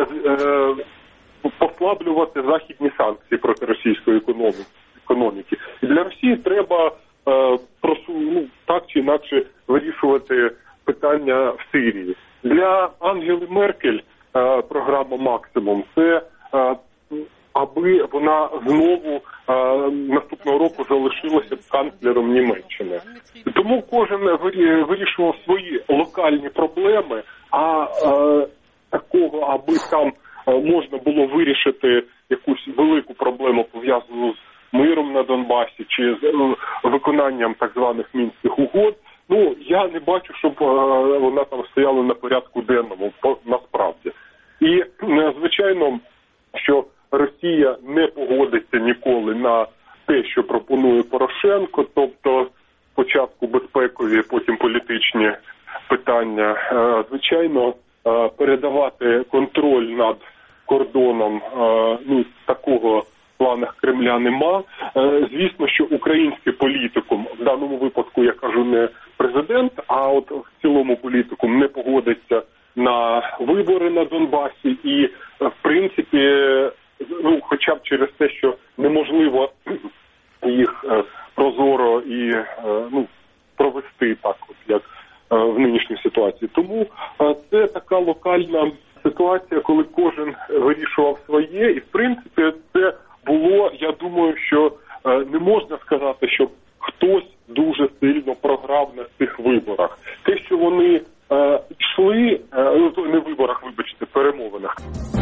послаблювати західні санкції проти російської економіки. економіки. І для Росії треба е, просу, ну, так чи інакше вирішувати питання в Сирії. Для Ангели Меркель е, програма «Максимум» – це е, аби вона знову е, наступного року залишилася канцлером Німеччини. Тому кожен вирішував свої локальні проблеми, а е, такого, аби там е, можна було вирішити якусь велику проблему, пов'язану з миром на Донбасі чи з виконанням так званих мінських угод, ну, я не бачу, щоб вона там стояла на порядку денному, насправді. І, звичайно, що Росія не погодиться ніколи на те, що пропонує Порошенко, тобто спочатку безпекові, потім політичні питання. Звичайно, передавати контроль над кордоном, ну, такого в планах Кремля нема. Звісно, що український політикум, в даному випадку я кажу не президент, а от в цілому політикум не погодиться на вибори на Донбасі і, в принципі, ну, хоча б через те, що неможливо їх прозоро і, ну, провести так, от як в нинішній ситуації. Тому це така локальна ситуація, коли кожен вирішував своє, і, в принципі, це було, я думаю, що не можна сказати, що хтось дуже сильно програв на цих виборах. Те, що вони е, йшли, е, ну, не виборах, вибачте, перемовинах.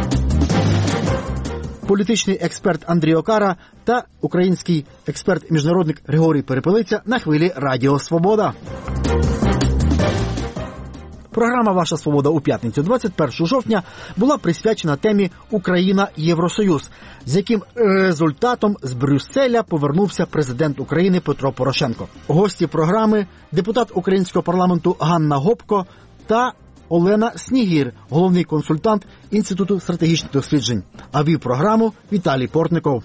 Політичний експерт Андрій Окара та український експерт-міжнародник Григорій Перепелиця на хвилі Радіо Свобода. Програма «Ваша свобода» у п'ятницю двадцять першого жовтня була присвячена темі «Україна-Євросоюз», з яким результатом з Брюсселя повернувся президент України Петро Порошенко. Гості програми – депутат українського парламенту Ганна Гопко та Олена Снігір, головний консультант Інституту стратегічних досліджень. А вів програму Віталій Портников.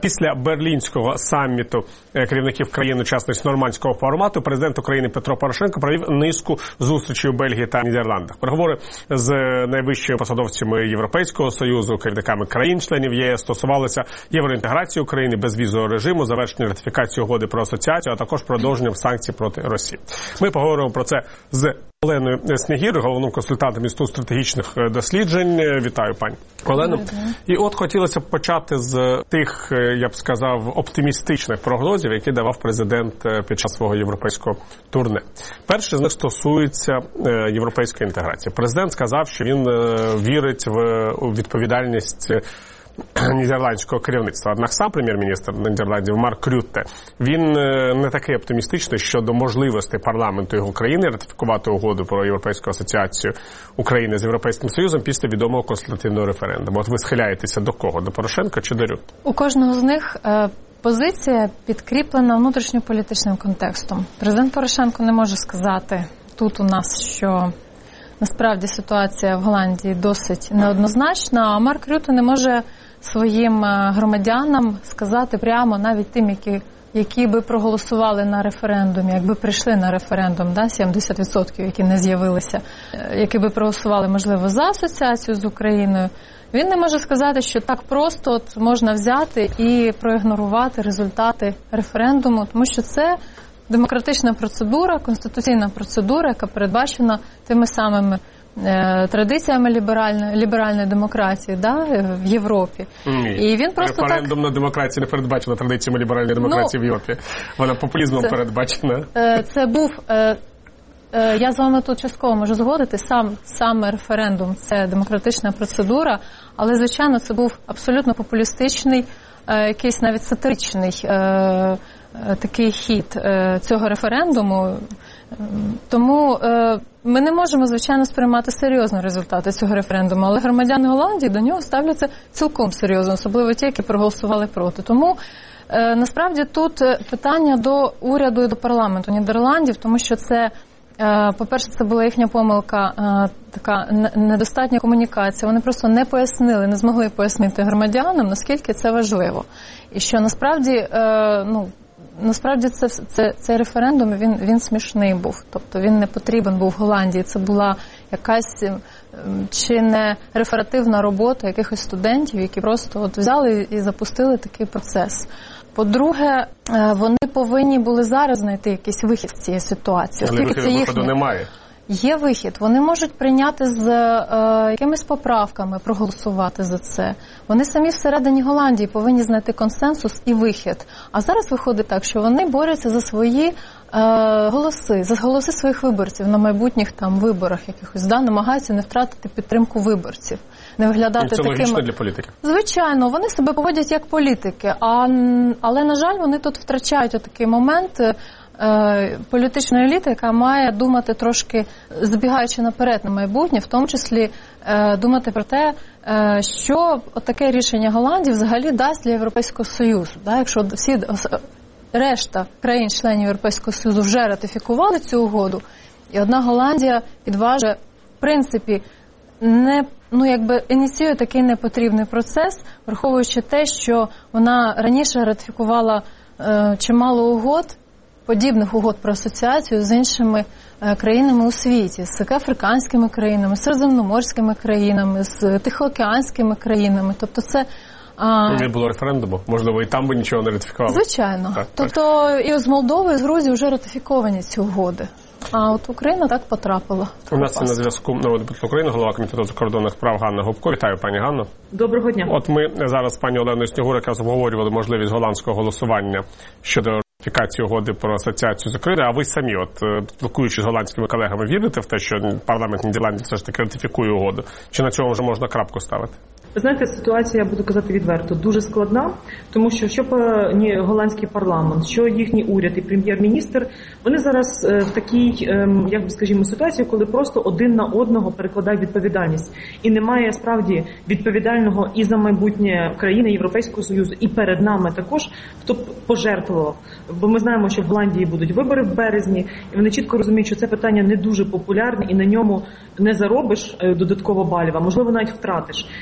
Після берлінського саміту керівників країн-учасниць нормандського формату президент України Петро Порошенко провів низку зустрічей у Бельгії та Нідерландах. Переговори з найвищими посадовцями Європейського Союзу, керівниками країн-членів ЄС стосувалися євроінтеграції України, безвізового режиму, завершення ратифікації угоди про асоціацію, а також продовження санкцій проти Росії. Ми поговоримо про це з Оленою Снігір, головним консультантом Інституту стратегічних досліджень. Вітаю, пані Олено. І от хотілося б почати з тих, я б сказав, оптимістичних прогнозів, які давав президент під час свого європейського турне. Перший з них стосується європейської інтеграції. Президент сказав, що він вірить в відповідальність нідерландського керівництва. Однак сам прем'єр-міністр Нідерландів Марк Рютте, він не такий оптимістичний щодо можливостей парламенту його країни ратифікувати угоду про Європейську асоціацію України з Європейським Союзом після відомого консультативного референдуму. От ви схиляєтеся до кого? До Порошенка чи до Рютте? У кожного з них е, позиція підкріплена внутрішньополітичним контекстом. Президент Порошенко не може сказати тут у нас, що насправді ситуація в Голландії досить неоднозначна, а Марк Рютте не може своїм громадянам сказати прямо, навіть тим, які, які би проголосували на референдумі, якби прийшли на референдум, да, сімдесят відсотків, які не з'явилися, які би проголосували, можливо, за асоціацію з Україною, він не може сказати, що так просто от можна взяти і проігнорувати результати референдуму, тому що це демократична процедура, конституційна процедура, яка передбачена тими самими е, традиціями ліберальної, ліберальної демократії, да, в Європі. Ні. І він просто Референдум так... на демократії не передбачена традиціями ліберальної демократії ну, в Європі. Вона популізмом це, передбачена. Е, це був... Е, е, я з вами тут частково можу згодити, сам, саме референдум – це демократична процедура, але, звичайно, це був абсолютно популістичний, е, якийсь навіть сатиричний е, такий хід е, цього референдуму. Тому е, ми не можемо, звичайно, сприймати серйозно результати цього референдуму, але громадяни Голландії до нього ставляться цілком серйозно, особливо ті, які проголосували проти. Тому е, насправді тут питання до уряду і до парламенту Нідерландів, тому що це, е, по-перше, це була їхня помилка, е, така недостатня комунікація. Вони просто не пояснили, не змогли пояснити громадянам, наскільки це важливо. І що насправді, е, ну, Насправді це, це, цей референдум, він, він смішний був. Тобто він не потрібен був в Голландії. Це була якась чи не реферативна робота якихось студентів, які просто от взяли і запустили такий процес. По-друге, вони повинні були зараз знайти якийсь вихід з цієї ситуації. Але виходу їхня... немає. Є вихід. Вони можуть прийняти з е, якимись поправками, проголосувати за це. Вони самі всередині Голландії повинні знайти консенсус і вихід. А зараз виходить так, що вони борються за свої е, голоси, за голоси своїх виборців на майбутніх там виборах якихось, да, намагаються не втратити підтримку виборців. Не виглядати це такими... логічно для політики. Звичайно, вони себе поводять як політики, а, але, на жаль, вони тут втрачають отакий момент е, політичної еліти, яка має думати трошки, забігаючи наперед на майбутнє, в тому числі е, думати про те, е, що таке рішення Голландії взагалі дасть для Європейського Союзу. Да? Якщо всі решта країн-членів Європейського Союзу вже ратифікували цю угоду, і одна Голландія підважує, в принципі, не, ну, якби ініціює такий непотрібний процес, враховуючи те, що вона раніше ратифікувала е, чимало угод, подібних угод про асоціацію з іншими е, країнами у світі, з африканськими країнами, з середземноморськими країнами, з тихоокеанськими країнами. Тобто це а... не було референдуму, можливо, і там би нічого не ратифікували. Звичайно. Так, тобто так. І з Молдови, і з Грузії вже ратифіковані ці угоди. А от Україна так потрапила. У нас на зв'язку народний депутат України, голова комітету закордонних справ Ганна Гопко. Вітаю, пані Ганно. Доброго дня. От ми зараз з пані Оленою Снігур якраз обговорювали можливість голландського голосування щодо ратифікації угоди про асоціацію з Україною. А ви самі, от спілкуючись з голландськими колегами, вірите в те, що парламент Нідерландів все ж таки ратифікує угоду? Чи на цьому вже можна крапку ставити? Ви знаєте, ситуація, я буду казати відверто, дуже складна, тому що що ні, голландський парламент, що їхній уряд і прем'єр-міністр, вони зараз в такій, як би скажімо, ситуації, коли просто один на одного перекладають відповідальність. І немає справді відповідального і за майбутнє країни Європейського Союзу, і перед нами також, хто пожертвував. Бо ми знаємо, що в Голландії будуть вибори в березні, і вони чітко розуміють, що це питання не дуже популярне, і на ньому не заробиш додатково балів, а можливо навіть втратиш. І тому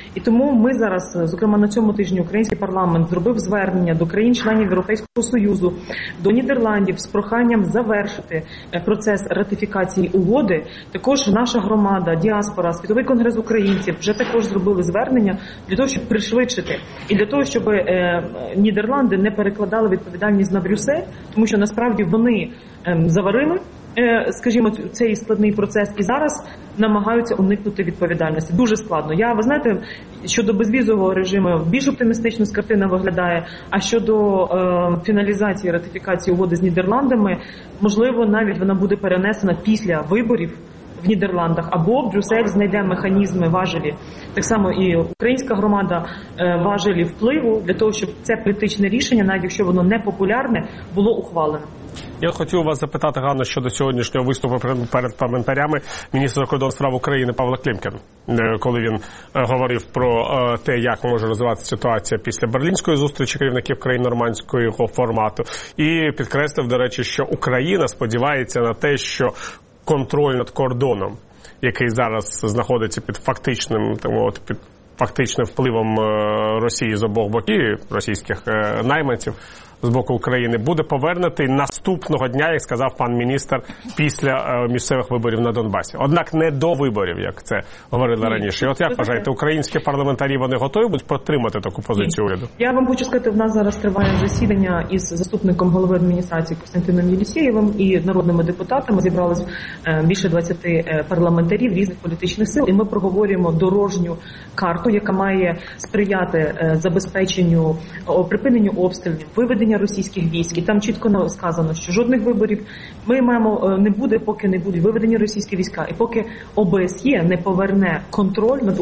тому ми зараз, зокрема на цьому тижні, український парламент зробив звернення до країн-членів Європейського Союзу, до Нідерландів з проханням завершити процес ратифікації угоди. Також наша громада, діаспора, Світовий конгрес українців вже також зробили звернення для того, щоб пришвидшити і для того, щоб е, Нідерланди не перекладали відповідальність на Брюссель, тому що насправді вони е, заварили, скажімо, цей складний процес і зараз намагаються уникнути відповідальності. Дуже складно. Я, ви знаєте, щодо безвізового режиму більш оптимістично картина виглядає, а щодо е, фіналізації, ратифікації угоди з Нідерландами, можливо, навіть вона буде перенесена після виборів в Нідерландах, або Брюссель знайде механізми, важелі. Так само і українська громада е, важелі впливу для того, щоб це політичне рішення, навіть якщо воно не популярне, було ухвалено. Я хотів вас запитати, Ганно, щодо сьогоднішнього виступу перед парламентарями міністра закордонних справ України Павла Клімкіна, коли він говорив про те, як може розвиватися ситуація після берлінської зустрічі керівників країн нормандського формату, і підкреслив, до речі, що Україна сподівається на те, що контроль над кордоном, який зараз знаходиться під фактичним, тому от під фактичним впливом Росії з обох боків, російських найманців з боку України, буде повернутий наступного дня, як сказав пан міністр, після місцевих виборів на Донбасі. Однак не до виборів, як це говорили раніше. І от як вважаєте, українські парламентарі, вони готові будуть підтримати таку позицію уряду? Я вам хочу сказати, в нас зараз триває засідання із заступником голови адміністрації Костянтином Єлісєєвим і народними депутатами. Зібралось більше двадцяти парламентарів різних політичних сил, і ми проговорюємо дорожню карту, яка має сприяти забезпеченню, припиненню обстрілів, виведення російських військ. І там чітко сказано, що жодних виборів ми маємо не буде, поки не будуть виведені російські війська, і поки ОБСЄ не поверне контроль над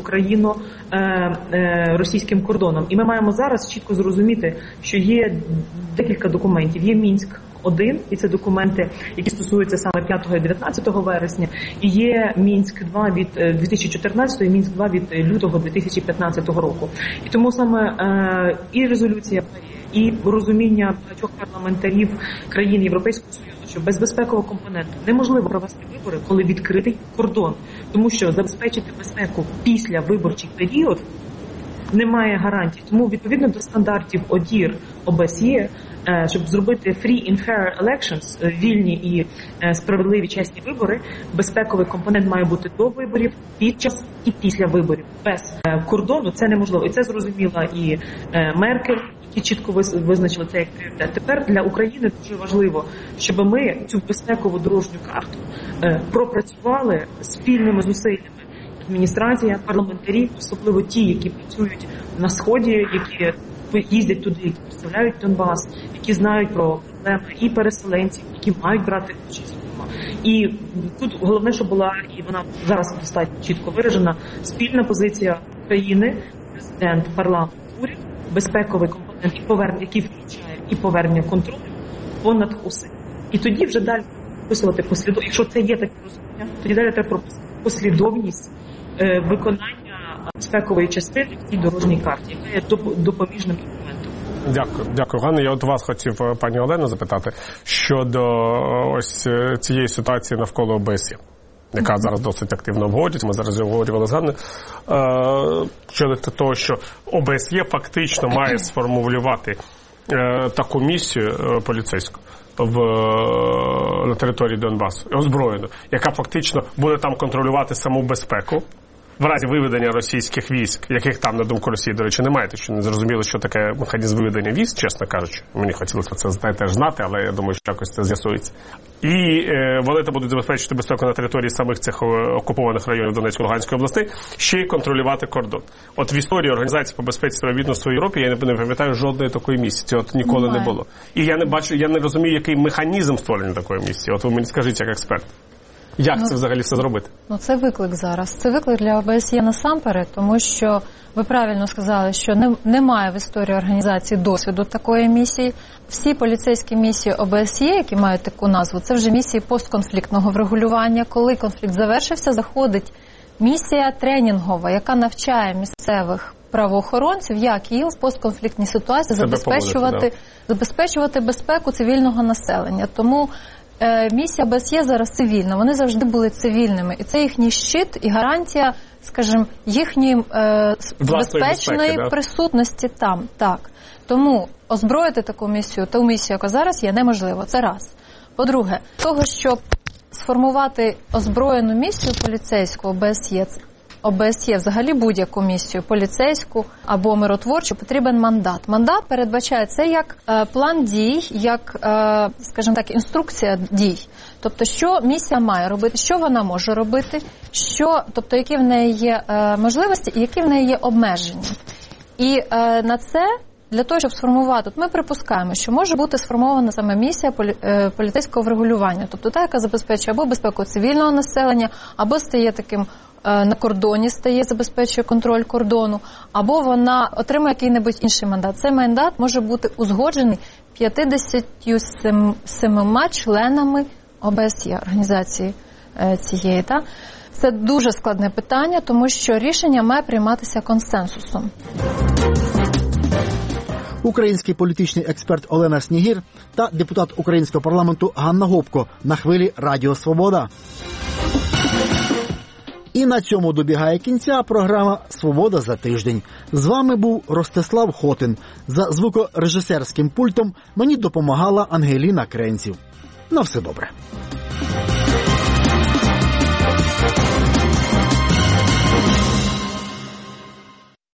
україно-російським кордоном. І ми маємо зараз чітко зрозуміти, що є декілька документів. Є Мінськ один, і це документи, які стосуються саме п'ятого і дев'ятнадцятого вересня, і є Мінськ два від дві тисячі чотирнадцятого і Мінськ два від лютого дві тисячі п'ятнадцятого року. І тому саме е, і резолюція, і розуміння багатьох парламентарів країн Європейського Союзу, що без безпекового компоненту неможливо провести вибори, коли відкритий кордон. Тому що забезпечити безпеку після виборчий період немає гарантій. Тому відповідно до стандартів ОДІР, ОБСЄ, щоб зробити free and fair elections, вільні і справедливі чесні вибори, безпековий компонент має бути до виборів, під час і після виборів. Без кордону це неможливо. І це зрозуміла і Меркель, які чітко визначили це як пріоритет. Тепер для України дуже важливо, щоб ми цю безпекову дорожню карту пропрацювали спільними зусиллями. Адміністрація, парламентарі, особливо ті, які працюють на Сході, які їздять туди, які представляють Донбас, які знають про проблеми і переселенців, які мають брати участь. І тут головне, щоб була, і вона зараз достатньо чітко виражена, спільна позиція країни, президент, парламент, уряд, безпековий компонент, і повернення, який включає і повернення контролю понад усе. І тоді вже далі прописувати послідовність. Якщо це є таке розуміння, тоді далі треба прописати послідовність е, виконання безпекової частини в цій дорожній карті, яка є допоміжним документом. Дякую, дякую, Ганна. Я от вас хотів, пані Олено, запитати щодо ось цієї ситуації навколо ОБСЄ, яка зараз досить активно обговорюється. Ми зараз обговорювали з Ганною. Щодо того, що ОБСЄ фактично має сформулювати таку місію поліцейську в, на території Донбасу, озброєну, яка фактично буде там контролювати саму безпеку, в разі виведення російських військ, яких там, на думку Росії, до речі, немає, тому що не зрозуміло, що таке механізм виведення військ, чесно кажучи. Мені хотілося це теж знати, але я думаю, що якось це з'ясується. І е, вони там будуть забезпечити безпеку на території самих цих окупованих районів Донецької, Луганської областей, ще й контролювати кордон. От в історії Організації по безпеці та співробітництву в Європі я не пам'ятаю жодної такої місії. Цього ніколи немає. Не було. І я не бачу, я не розумію, який механізм створення такої місії. От ви мені скажіть, як експерт. Як ну, це взагалі все зробити? Ну, це виклик зараз. Це виклик для ОБСЄ насамперед, тому що ви правильно сказали, що не, немає в історії організації досвіду такої місії. Всі поліцейські місії ОБСЄ, які мають таку назву, це вже місії постконфліктного врегулювання. Коли конфлікт завершився, заходить місія тренінгова, яка навчає місцевих правоохоронців, як їм в постконфліктній ситуації забезпечувати, забезпечувати безпеку цивільного населення. Тому е, місія ОБСЄ зараз цивільна, вони завжди були цивільними. І це їхній щит і гарантія, скажімо, їхньої е, безпечної безпеки, да? присутності там. Так. Тому озброїти таку місію, ту місію, яка зараз є, неможливо. Це раз. По-друге, того, щоб сформувати озброєну місію поліцейську ОБСЄ, ОБСЄ, взагалі будь-яку місію, поліцейську або миротворчу, потрібен мандат. Мандат передбачає це як е, план дій, як, е, скажімо так, інструкція дій. Тобто, що місія має робити, що вона може робити, що, тобто, які в неї є е, можливості і які в неї є обмеження. І е, на це, для того, щоб сформувати, от ми припускаємо, що може бути сформована саме місія полі, е, поліцейського врегулювання, тобто та, яка забезпечує або безпеку цивільного населення, або стає таким на кордоні стає, забезпечує контроль кордону, або вона отримує який-небудь інший мандат. Цей мандат може бути узгоджений п'ятдесятьма сімома членами ОБСЄ, організації цієї. Та? Це дуже складне питання, тому що рішення має прийматися консенсусом. Український політичний експерт Олена Снігір та депутат українського парламенту Ганна Гопко на хвилі Радіо Свобода. І на цьому добігає кінця програма «Свобода за тиждень». З вами був Ростислав Хотин. За звукорежисерським пультом мені допомагала Ангеліна Кренців. На все добре.